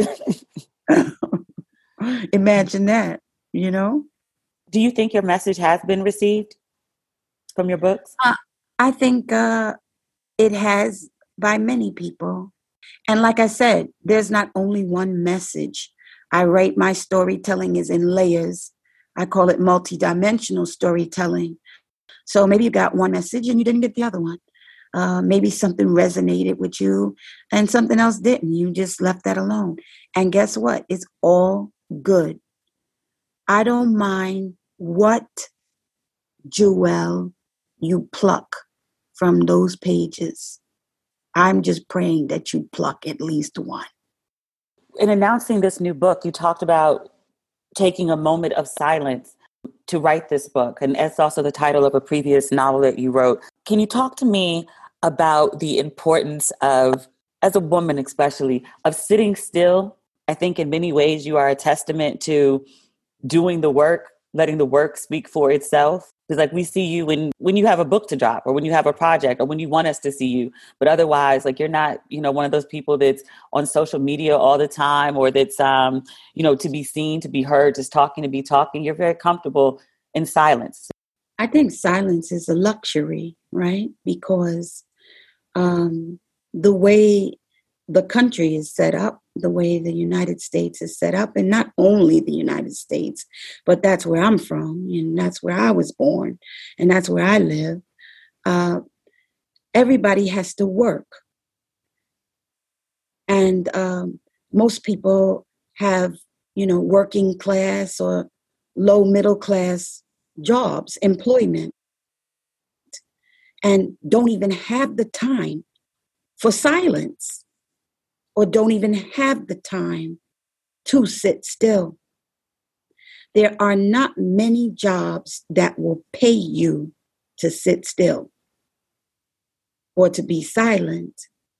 Imagine that, you know? Do you think your message has been received from your books? Uh, I think uh, it has by many people. And like I said, there's not only one message. I write my storytelling is in layers. I call it multidimensional storytelling. So maybe you got one message and you didn't get the other one. Uh, maybe something resonated with you and something else didn't. You just left that alone. And guess what? It's all good. I don't mind what jewel you pluck from those pages. I'm just praying that you pluck at least one. In announcing this new book, you talked about taking a moment of silence to write this book. And that's also the title of a previous novel that you wrote. Can you talk to me about the importance of, as a woman especially, of sitting still? I think in many ways you are a testament to doing the work, letting the work speak for itself. Because like we see you when, when you have a book to drop or when you have a project or when you want us to see you. But otherwise, like you're not, you know, one of those people that's on social media all the time or that's, um, you know, to be seen, to be heard, just talking to be talking. You're very comfortable in silence. I think silence is a luxury, right? Because um, the way the country is set up, the way the United States is set up, and not only the United States, but that's where I'm from, and that's where I was born, and that's where I live. Uh, everybody has to work. And um, most people have, you know, working class or low middle class jobs, employment, and don't even have the time for silence. Or don't even have the time to sit still. There are not many jobs that will pay you to sit still or to be silent.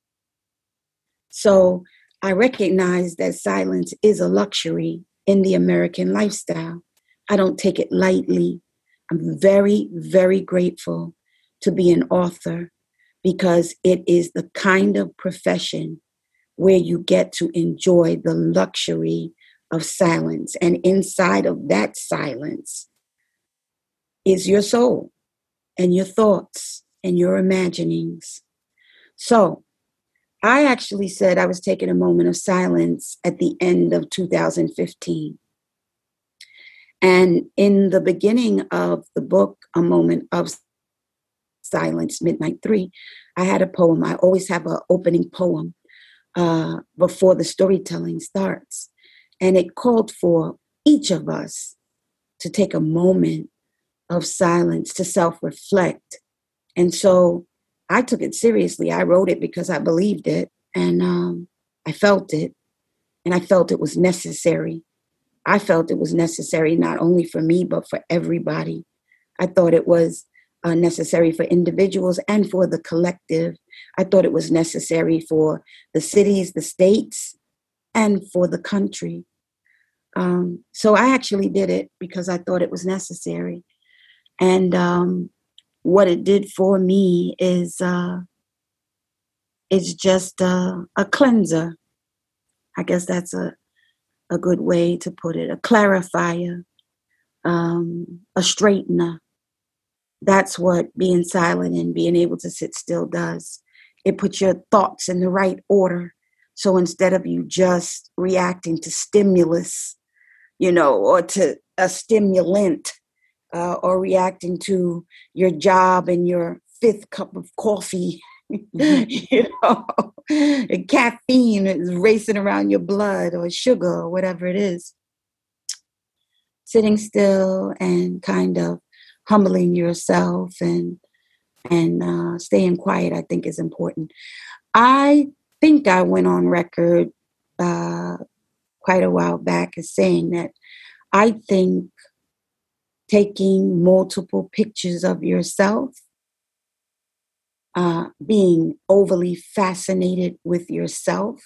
So I recognize that silence is a luxury in the American lifestyle. I don't take it lightly. I'm very, very grateful to be an author because it is the kind of profession where you get to enjoy the luxury of silence. And inside of that silence is your soul and your thoughts and your imaginings. So I actually said I was taking a moment of silence at the end of two thousand fifteen. And in the beginning of the book, A Moment of Silence, Midnight three, I had a poem. I always have an opening poem Uh, before the storytelling starts. And it called for each of us to take a moment of silence, to self-reflect. And so I took it seriously. I wrote it because I believed it and um, I felt it. And I felt it was necessary. I felt it was necessary not only for me, but for everybody. I thought it was Uh, necessary for individuals and for the collective. I thought it was necessary for the cities, the states, and for the country. Um, so I actually did it because I thought it was necessary. And um, what it did for me is uh, it's just uh, a cleanser. I guess that's a, a good way to put it. A clarifier, um, a straightener. That's what being silent and being able to sit still does. It puts your thoughts in the right order. So instead of you just reacting to stimulus, you know, or to a stimulant, uh, or reacting to your job and your fifth cup of coffee, you know, and caffeine is racing around your blood or sugar or whatever it is. Sitting still and kind of humbling yourself and and uh, staying quiet, I think, is important. I think I went on record uh, quite a while back as saying that I think taking multiple pictures of yourself, uh, being overly fascinated with yourself,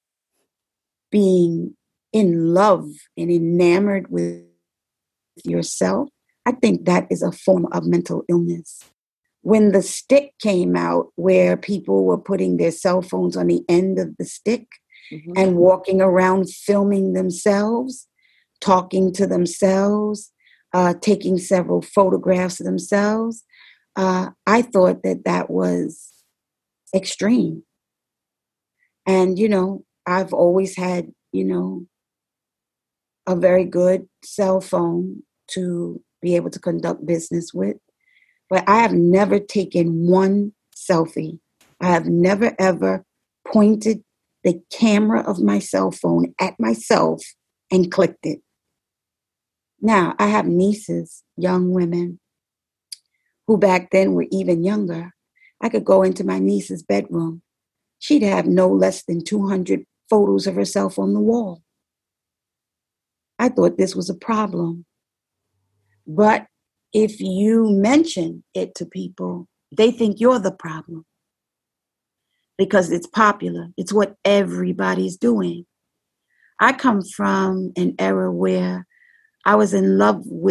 being in love and enamored with yourself, I think that is a form of mental illness. When the stick came out, where people were putting their cell phones on the end of the stick mm-hmm. and walking around filming themselves, talking to themselves, uh, taking several photographs of themselves, uh, I thought that that was extreme. And, you know, I've always had, you know, a very good cell phone to be able to conduct business with. But I have never taken one selfie. I have never, ever pointed the camera of my cell phone at myself and clicked it. Now, I have nieces, young women, who back then were even younger. I could go into my niece's bedroom. She'd have no less than two hundred photos of herself on the wall. I thought this was a problem. But if you mention it to people, they think you're the problem because it's popular. It's what everybody's doing. I come from an era where I was in love with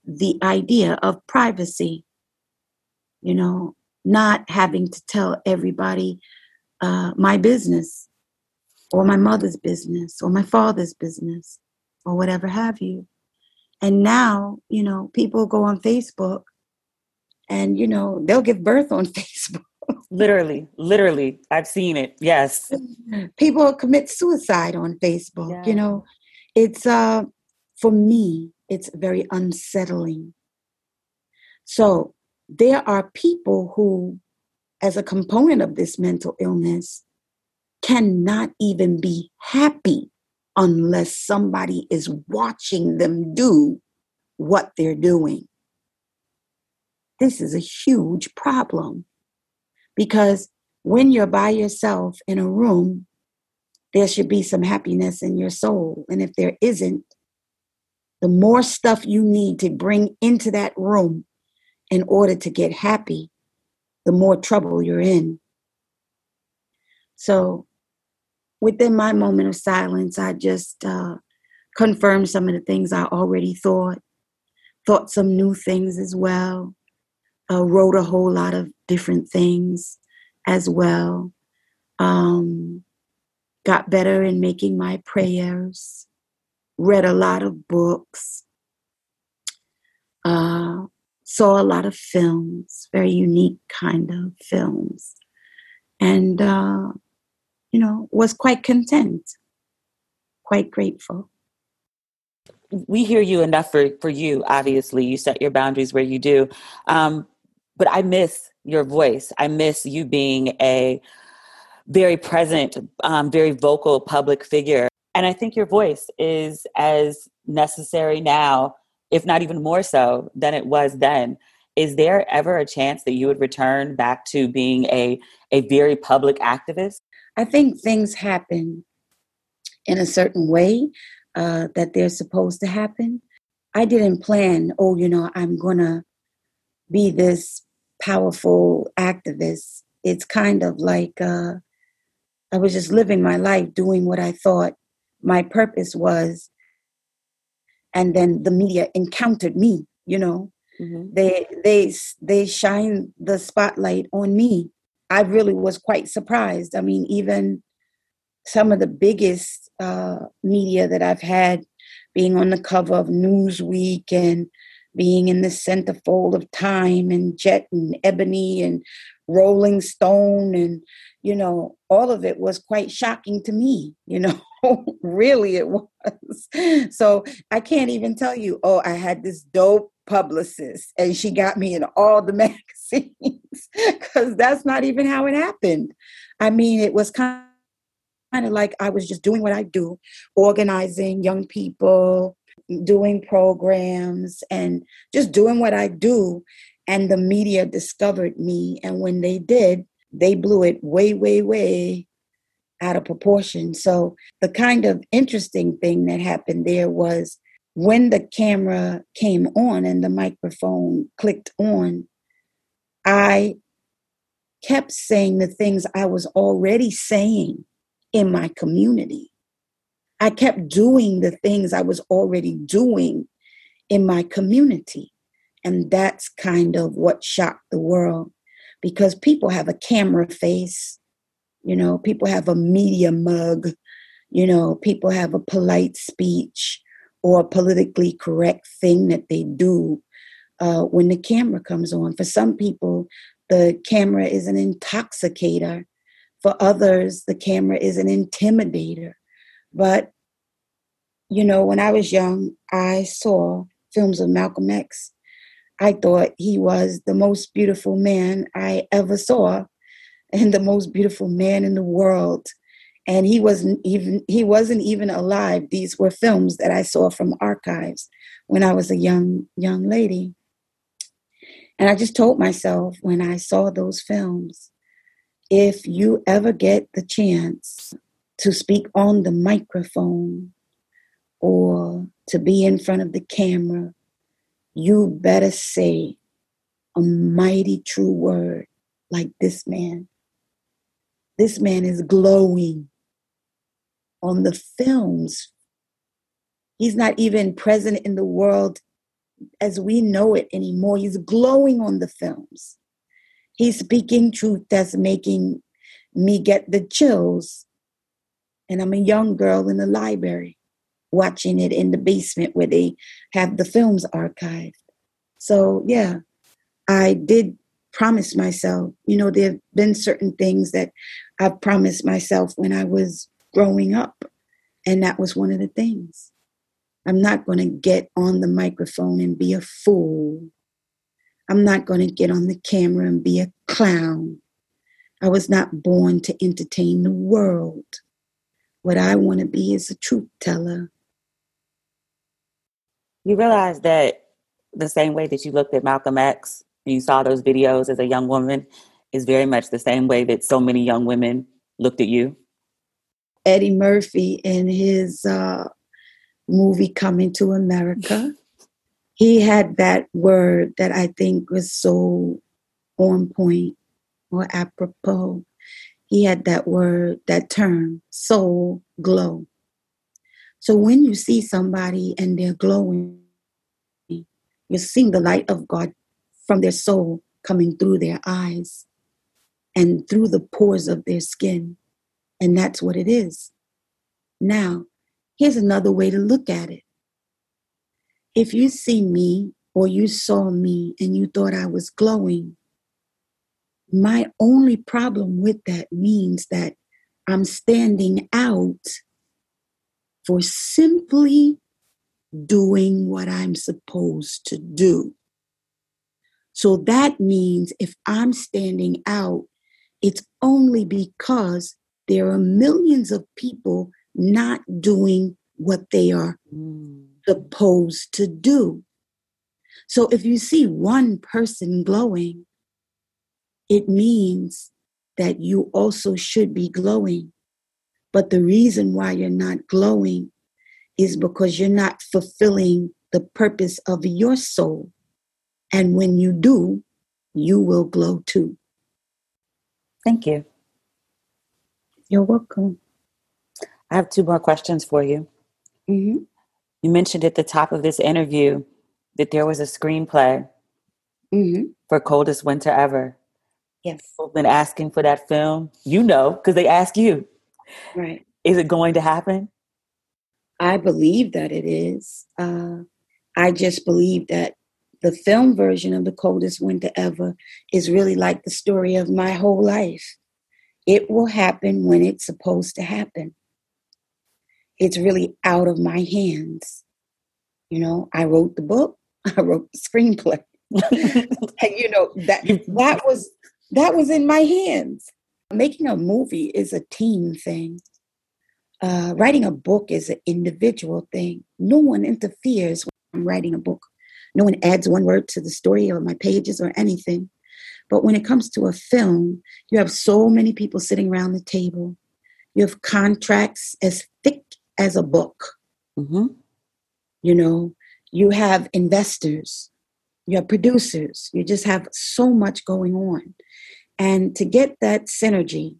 the idea of privacy, you know, not having to tell everybody uh, my business or my mother's business or my father's business or whatever have you. And now, you know, people go on Facebook and, you know, they'll give birth on Facebook. Literally, literally. I've seen it. Yes. People commit suicide on Facebook. Yeah. You know, it's, uh, for me, it's very unsettling. So there are people who, as a component of this mental illness, cannot even be happy unless somebody is watching them do what they're doing. This is a huge problem because when you're by yourself in a room, there should be some happiness in your soul. And if there isn't, the more stuff you need to bring into that room in order to get happy, the more trouble you're in. So within my moment of silence, I just uh, confirmed some of the things I already thought, thought some new things as well, uh, wrote a whole lot of different things as well, um, got better in making my prayers, read a lot of books, uh, saw a lot of films, very unique kind of films, and, uh, you know, was quite content, quite grateful. We hear you enough for, for you, obviously. You set your boundaries where you do. Um, but I miss your voice. I miss you being a very present, um, very vocal public figure. And I think your voice is as necessary now, if not even more so than it was then. Is there ever a chance that you would return back to being a, a very public activist? I think things happen in a certain way uh, that they're supposed to happen. I didn't plan, oh, you know, I'm going to be this powerful activist. It's kind of like uh, I was just living my life doing what I thought my purpose was. And then the media encountered me, you know. Mm-hmm. They they they shine the spotlight on me. I really was quite surprised. I mean, even some of the biggest uh, media that I've had, being on the cover of Newsweek and being in the centerfold of Time and Jet and Ebony and Rolling Stone, and, you know, all of it was quite shocking to me, you know, really it was. So I can't even tell you, oh, I had this dope publicist and she got me in all the magazines, because that's not even how it happened. I mean, it was kind of kind of like I was just doing what I do, organizing young people, doing programs, and just doing what I do. And the media discovered me. And when they did, they blew it way, way, way out of proportion. So the kind of interesting thing that happened there was when the camera came on and the microphone clicked on, I kept saying the things I was already saying in my community. I kept doing the things I was already doing in my community. And that's kind of what shocked the world, because people have a camera face, you know, people have a media mug, you know, people have a polite speech or a politically correct thing that they do uh, when the camera comes on. For some people, the camera is an intoxicator. For others, the camera is an intimidator. But, you know, when I was young, I saw films of Malcolm X. I thought he was the most beautiful man I ever saw and the most beautiful man in the world. And he wasn't even he wasn't even alive. These were films that I saw from archives when I was a young, young lady. And I just told myself when I saw those films, if you ever get the chance to speak on the microphone or to be in front of the camera, you better say a mighty true word like this man. This man is glowing on the films. He's not even present in the world as we know it anymore. He's glowing on the films. He's speaking truth that's making me get the chills. And I'm a young girl in the library watching it in the basement where they have the films archived. So, yeah, I did promise myself, you know, there have been certain things that I've promised myself when I was growing up. And that was one of the things. I'm not going to get on the microphone and be a fool. I'm not going to get on the camera and be a clown. I was not born to entertain the world. What I want to be is a truth teller. You realize that the same way that you looked at Malcolm X and you saw those videos as a young woman is very much the same way that so many young women looked at you? Eddie Murphy in his uh, movie Coming to America, he had that word that I think was so on point or apropos. He had that word, that term, soul glow. So when you see somebody and they're glowing, you're seeing the light of God from their soul coming through their eyes and through the pores of their skin. And that's what it is. Now, here's another way to look at it. If you see me or you saw me and you thought I was glowing, my only problem with that means that I'm standing out for simply doing what I'm supposed to do. So that means if I'm standing out, it's only because there are millions of people not doing what they are mm. supposed to do. So if you see one person glowing, it means that you also should be glowing. But the reason why you're not glowing is because you're not fulfilling the purpose of your soul. And when you do, you will glow too. Thank you. You're welcome. I have two more questions for you. Mm-hmm. You mentioned at the top of this interview that there was a screenplay mm-hmm. for Coldest Winter Ever. Yes. People have been asking for that film. You know, because they ask you. Right. Is it going to happen? I believe that it is. Uh, I just believe that the film version of The Coldest Winter Ever is really like the story of my whole life. It will happen when it's supposed to happen. It's really out of my hands. You know, I wrote the book. I wrote the screenplay. And, you know, that that was that was in my hands. Making a movie is a team thing. Uh, writing a book is an individual thing. No one interferes when I'm writing a book. No one adds one word to the story or my pages or anything. But when it comes to a film, you have so many people sitting around the table. You have contracts as thick as a book. Mm-hmm. You know, you have investors, you have producers. You just have so much going on. And to get that synergy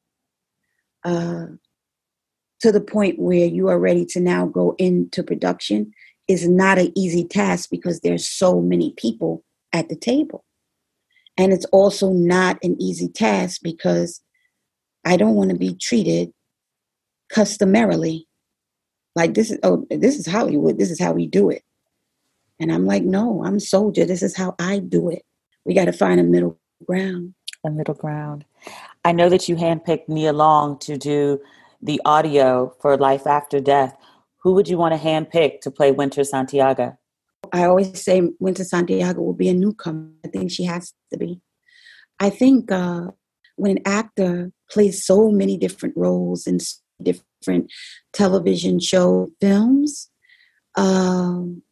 uh, to the point where you are ready to now go into production is not an easy task because there's so many people at the table. And it's also not an easy task because I don't want to be treated customarily. Like this is, oh, this is Hollywood. This is how we do it. And I'm like, no, I'm soldier. This is how I do it. We got to find a middle ground. A middle ground. I know that you handpicked Nia Long to do the audio for Life After Death. Who would you want to handpick to play Winter Santiago? I always say Winter Santiago will be a newcomer. I think she has to be. I think uh, when an actor plays so many different roles in different television show films, um,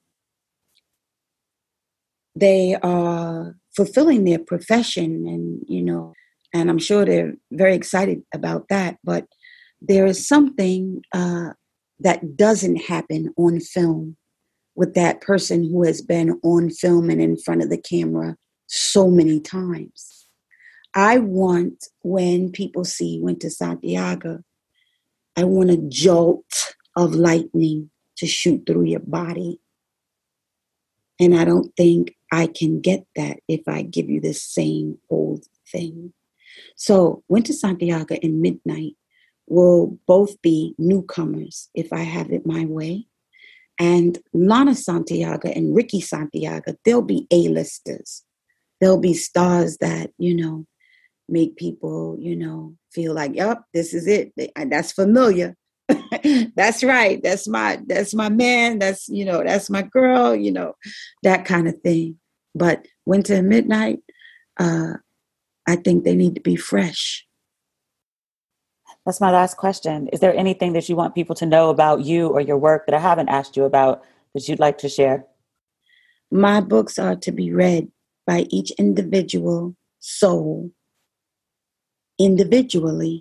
they are fulfilling their profession, and you know, and I'm sure they're very excited about that. But there is something uh, that doesn't happen on film with that person who has been on film and in front of the camera so many times. I want, when people see Winter Santiago, I want a jolt of lightning to shoot through your body. And I don't think I can get that if I give you the same old thing. So Winter Santiago and Midnight will both be newcomers if I have it my way. And Lana Santiago and Ricky Santiago, they'll be A-listers. They'll be stars that, you know, make people, you know, feel like, yep, this is it. That's familiar. That's right. That's my, that's my man. That's, you know, that's my girl, you know, that kind of thing. But Winter and Midnight, uh, I think they need to be fresh. That's my last question. Is there anything that you want people to know about you or your work that I haven't asked you about that you'd like to share? My books are to be read by each individual soul individually.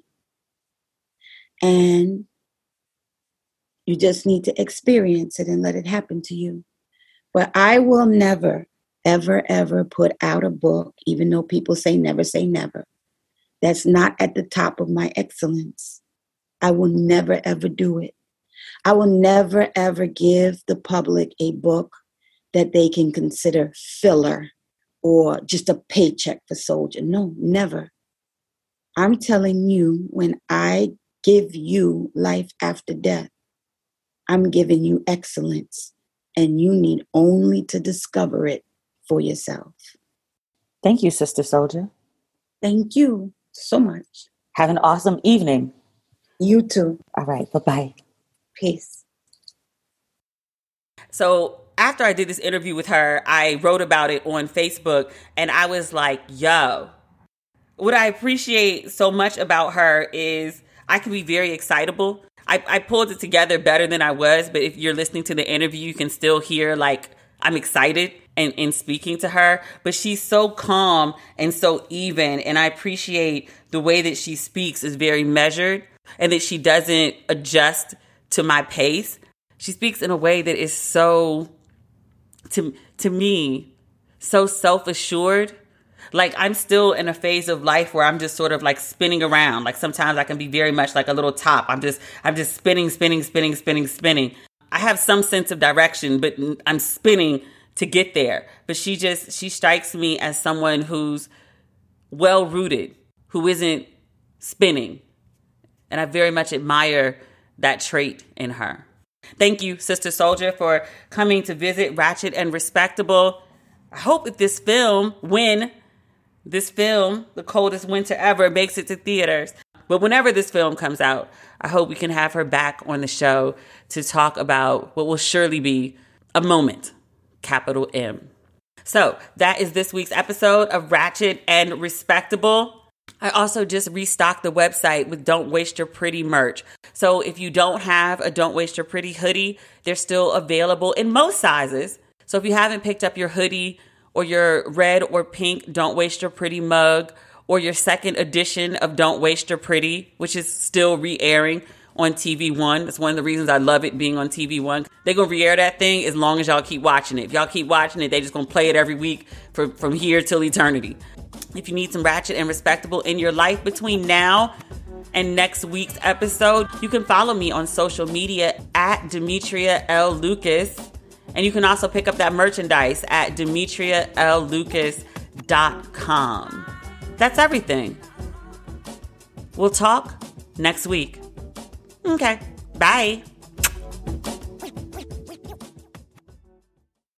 And you just need to experience it and let it happen to you. But I will never, ever, ever put out a book, even though people say never say never, that's not at the top of my excellence. I will never, ever do it. I will never, ever give the public a book that they can consider filler or just a paycheck for Soldier. No, never. I'm telling you, when I give you life after death, I'm giving you excellence, and you need only to discover it for yourself. Thank you, Sister Soldier. Thank you so much. Have an awesome evening. You too. All right. Bye-bye. Peace. So after I did this interview with her, I wrote about it on Facebook, and I was like, yo, what I appreciate so much about her is I can be very excitable. I, I pulled it together better than I was, but if you're listening to the interview, you can still hear like I'm excited in, in speaking to her. But she's so calm and so even, and I appreciate the way that she speaks is very measured and that she doesn't adjust to my pace. She speaks in a way that is so, to, to me, so self-assured. Like I'm still in a phase of life where I'm just sort of like spinning around. Like sometimes I can be very much like a little top. I'm just, I'm just spinning, spinning, spinning, spinning, spinning. I have some sense of direction, but I'm spinning to get there. But she just, she strikes me as someone who's well-rooted, who isn't spinning. And I very much admire that trait in her. Thank you, Sister Soldier, for coming to visit Ratchet and Respectable. I hope that this film, when this film, The Coldest Winter Ever, makes it to theaters. But whenever this film comes out, I hope we can have her back on the show to talk about what will surely be a moment, capital M. So that is this week's episode of Ratchet and Respectable. I also just restocked the website with Don't Waste Your Pretty merch. So if you don't have a Don't Waste Your Pretty hoodie, they're still available in most sizes. So if you haven't picked up your hoodie or your red or pink Don't Waste Your Pretty mug or your second edition of Don't Waste Your Pretty, which is still re-airing on T V One. That's one of the reasons I love it being on T V One. They're going to re-air that thing as long as y'all keep watching it. If y'all keep watching it, they just going to play it every week for, from here till eternity. If you need some Ratchet and Respectable in your life between now and next week's episode, you can follow me on social media at Demetria L. Lucas. And you can also pick up that merchandise at demetria l lucas dot com. That's everything. We'll talk next week. Okay, bye.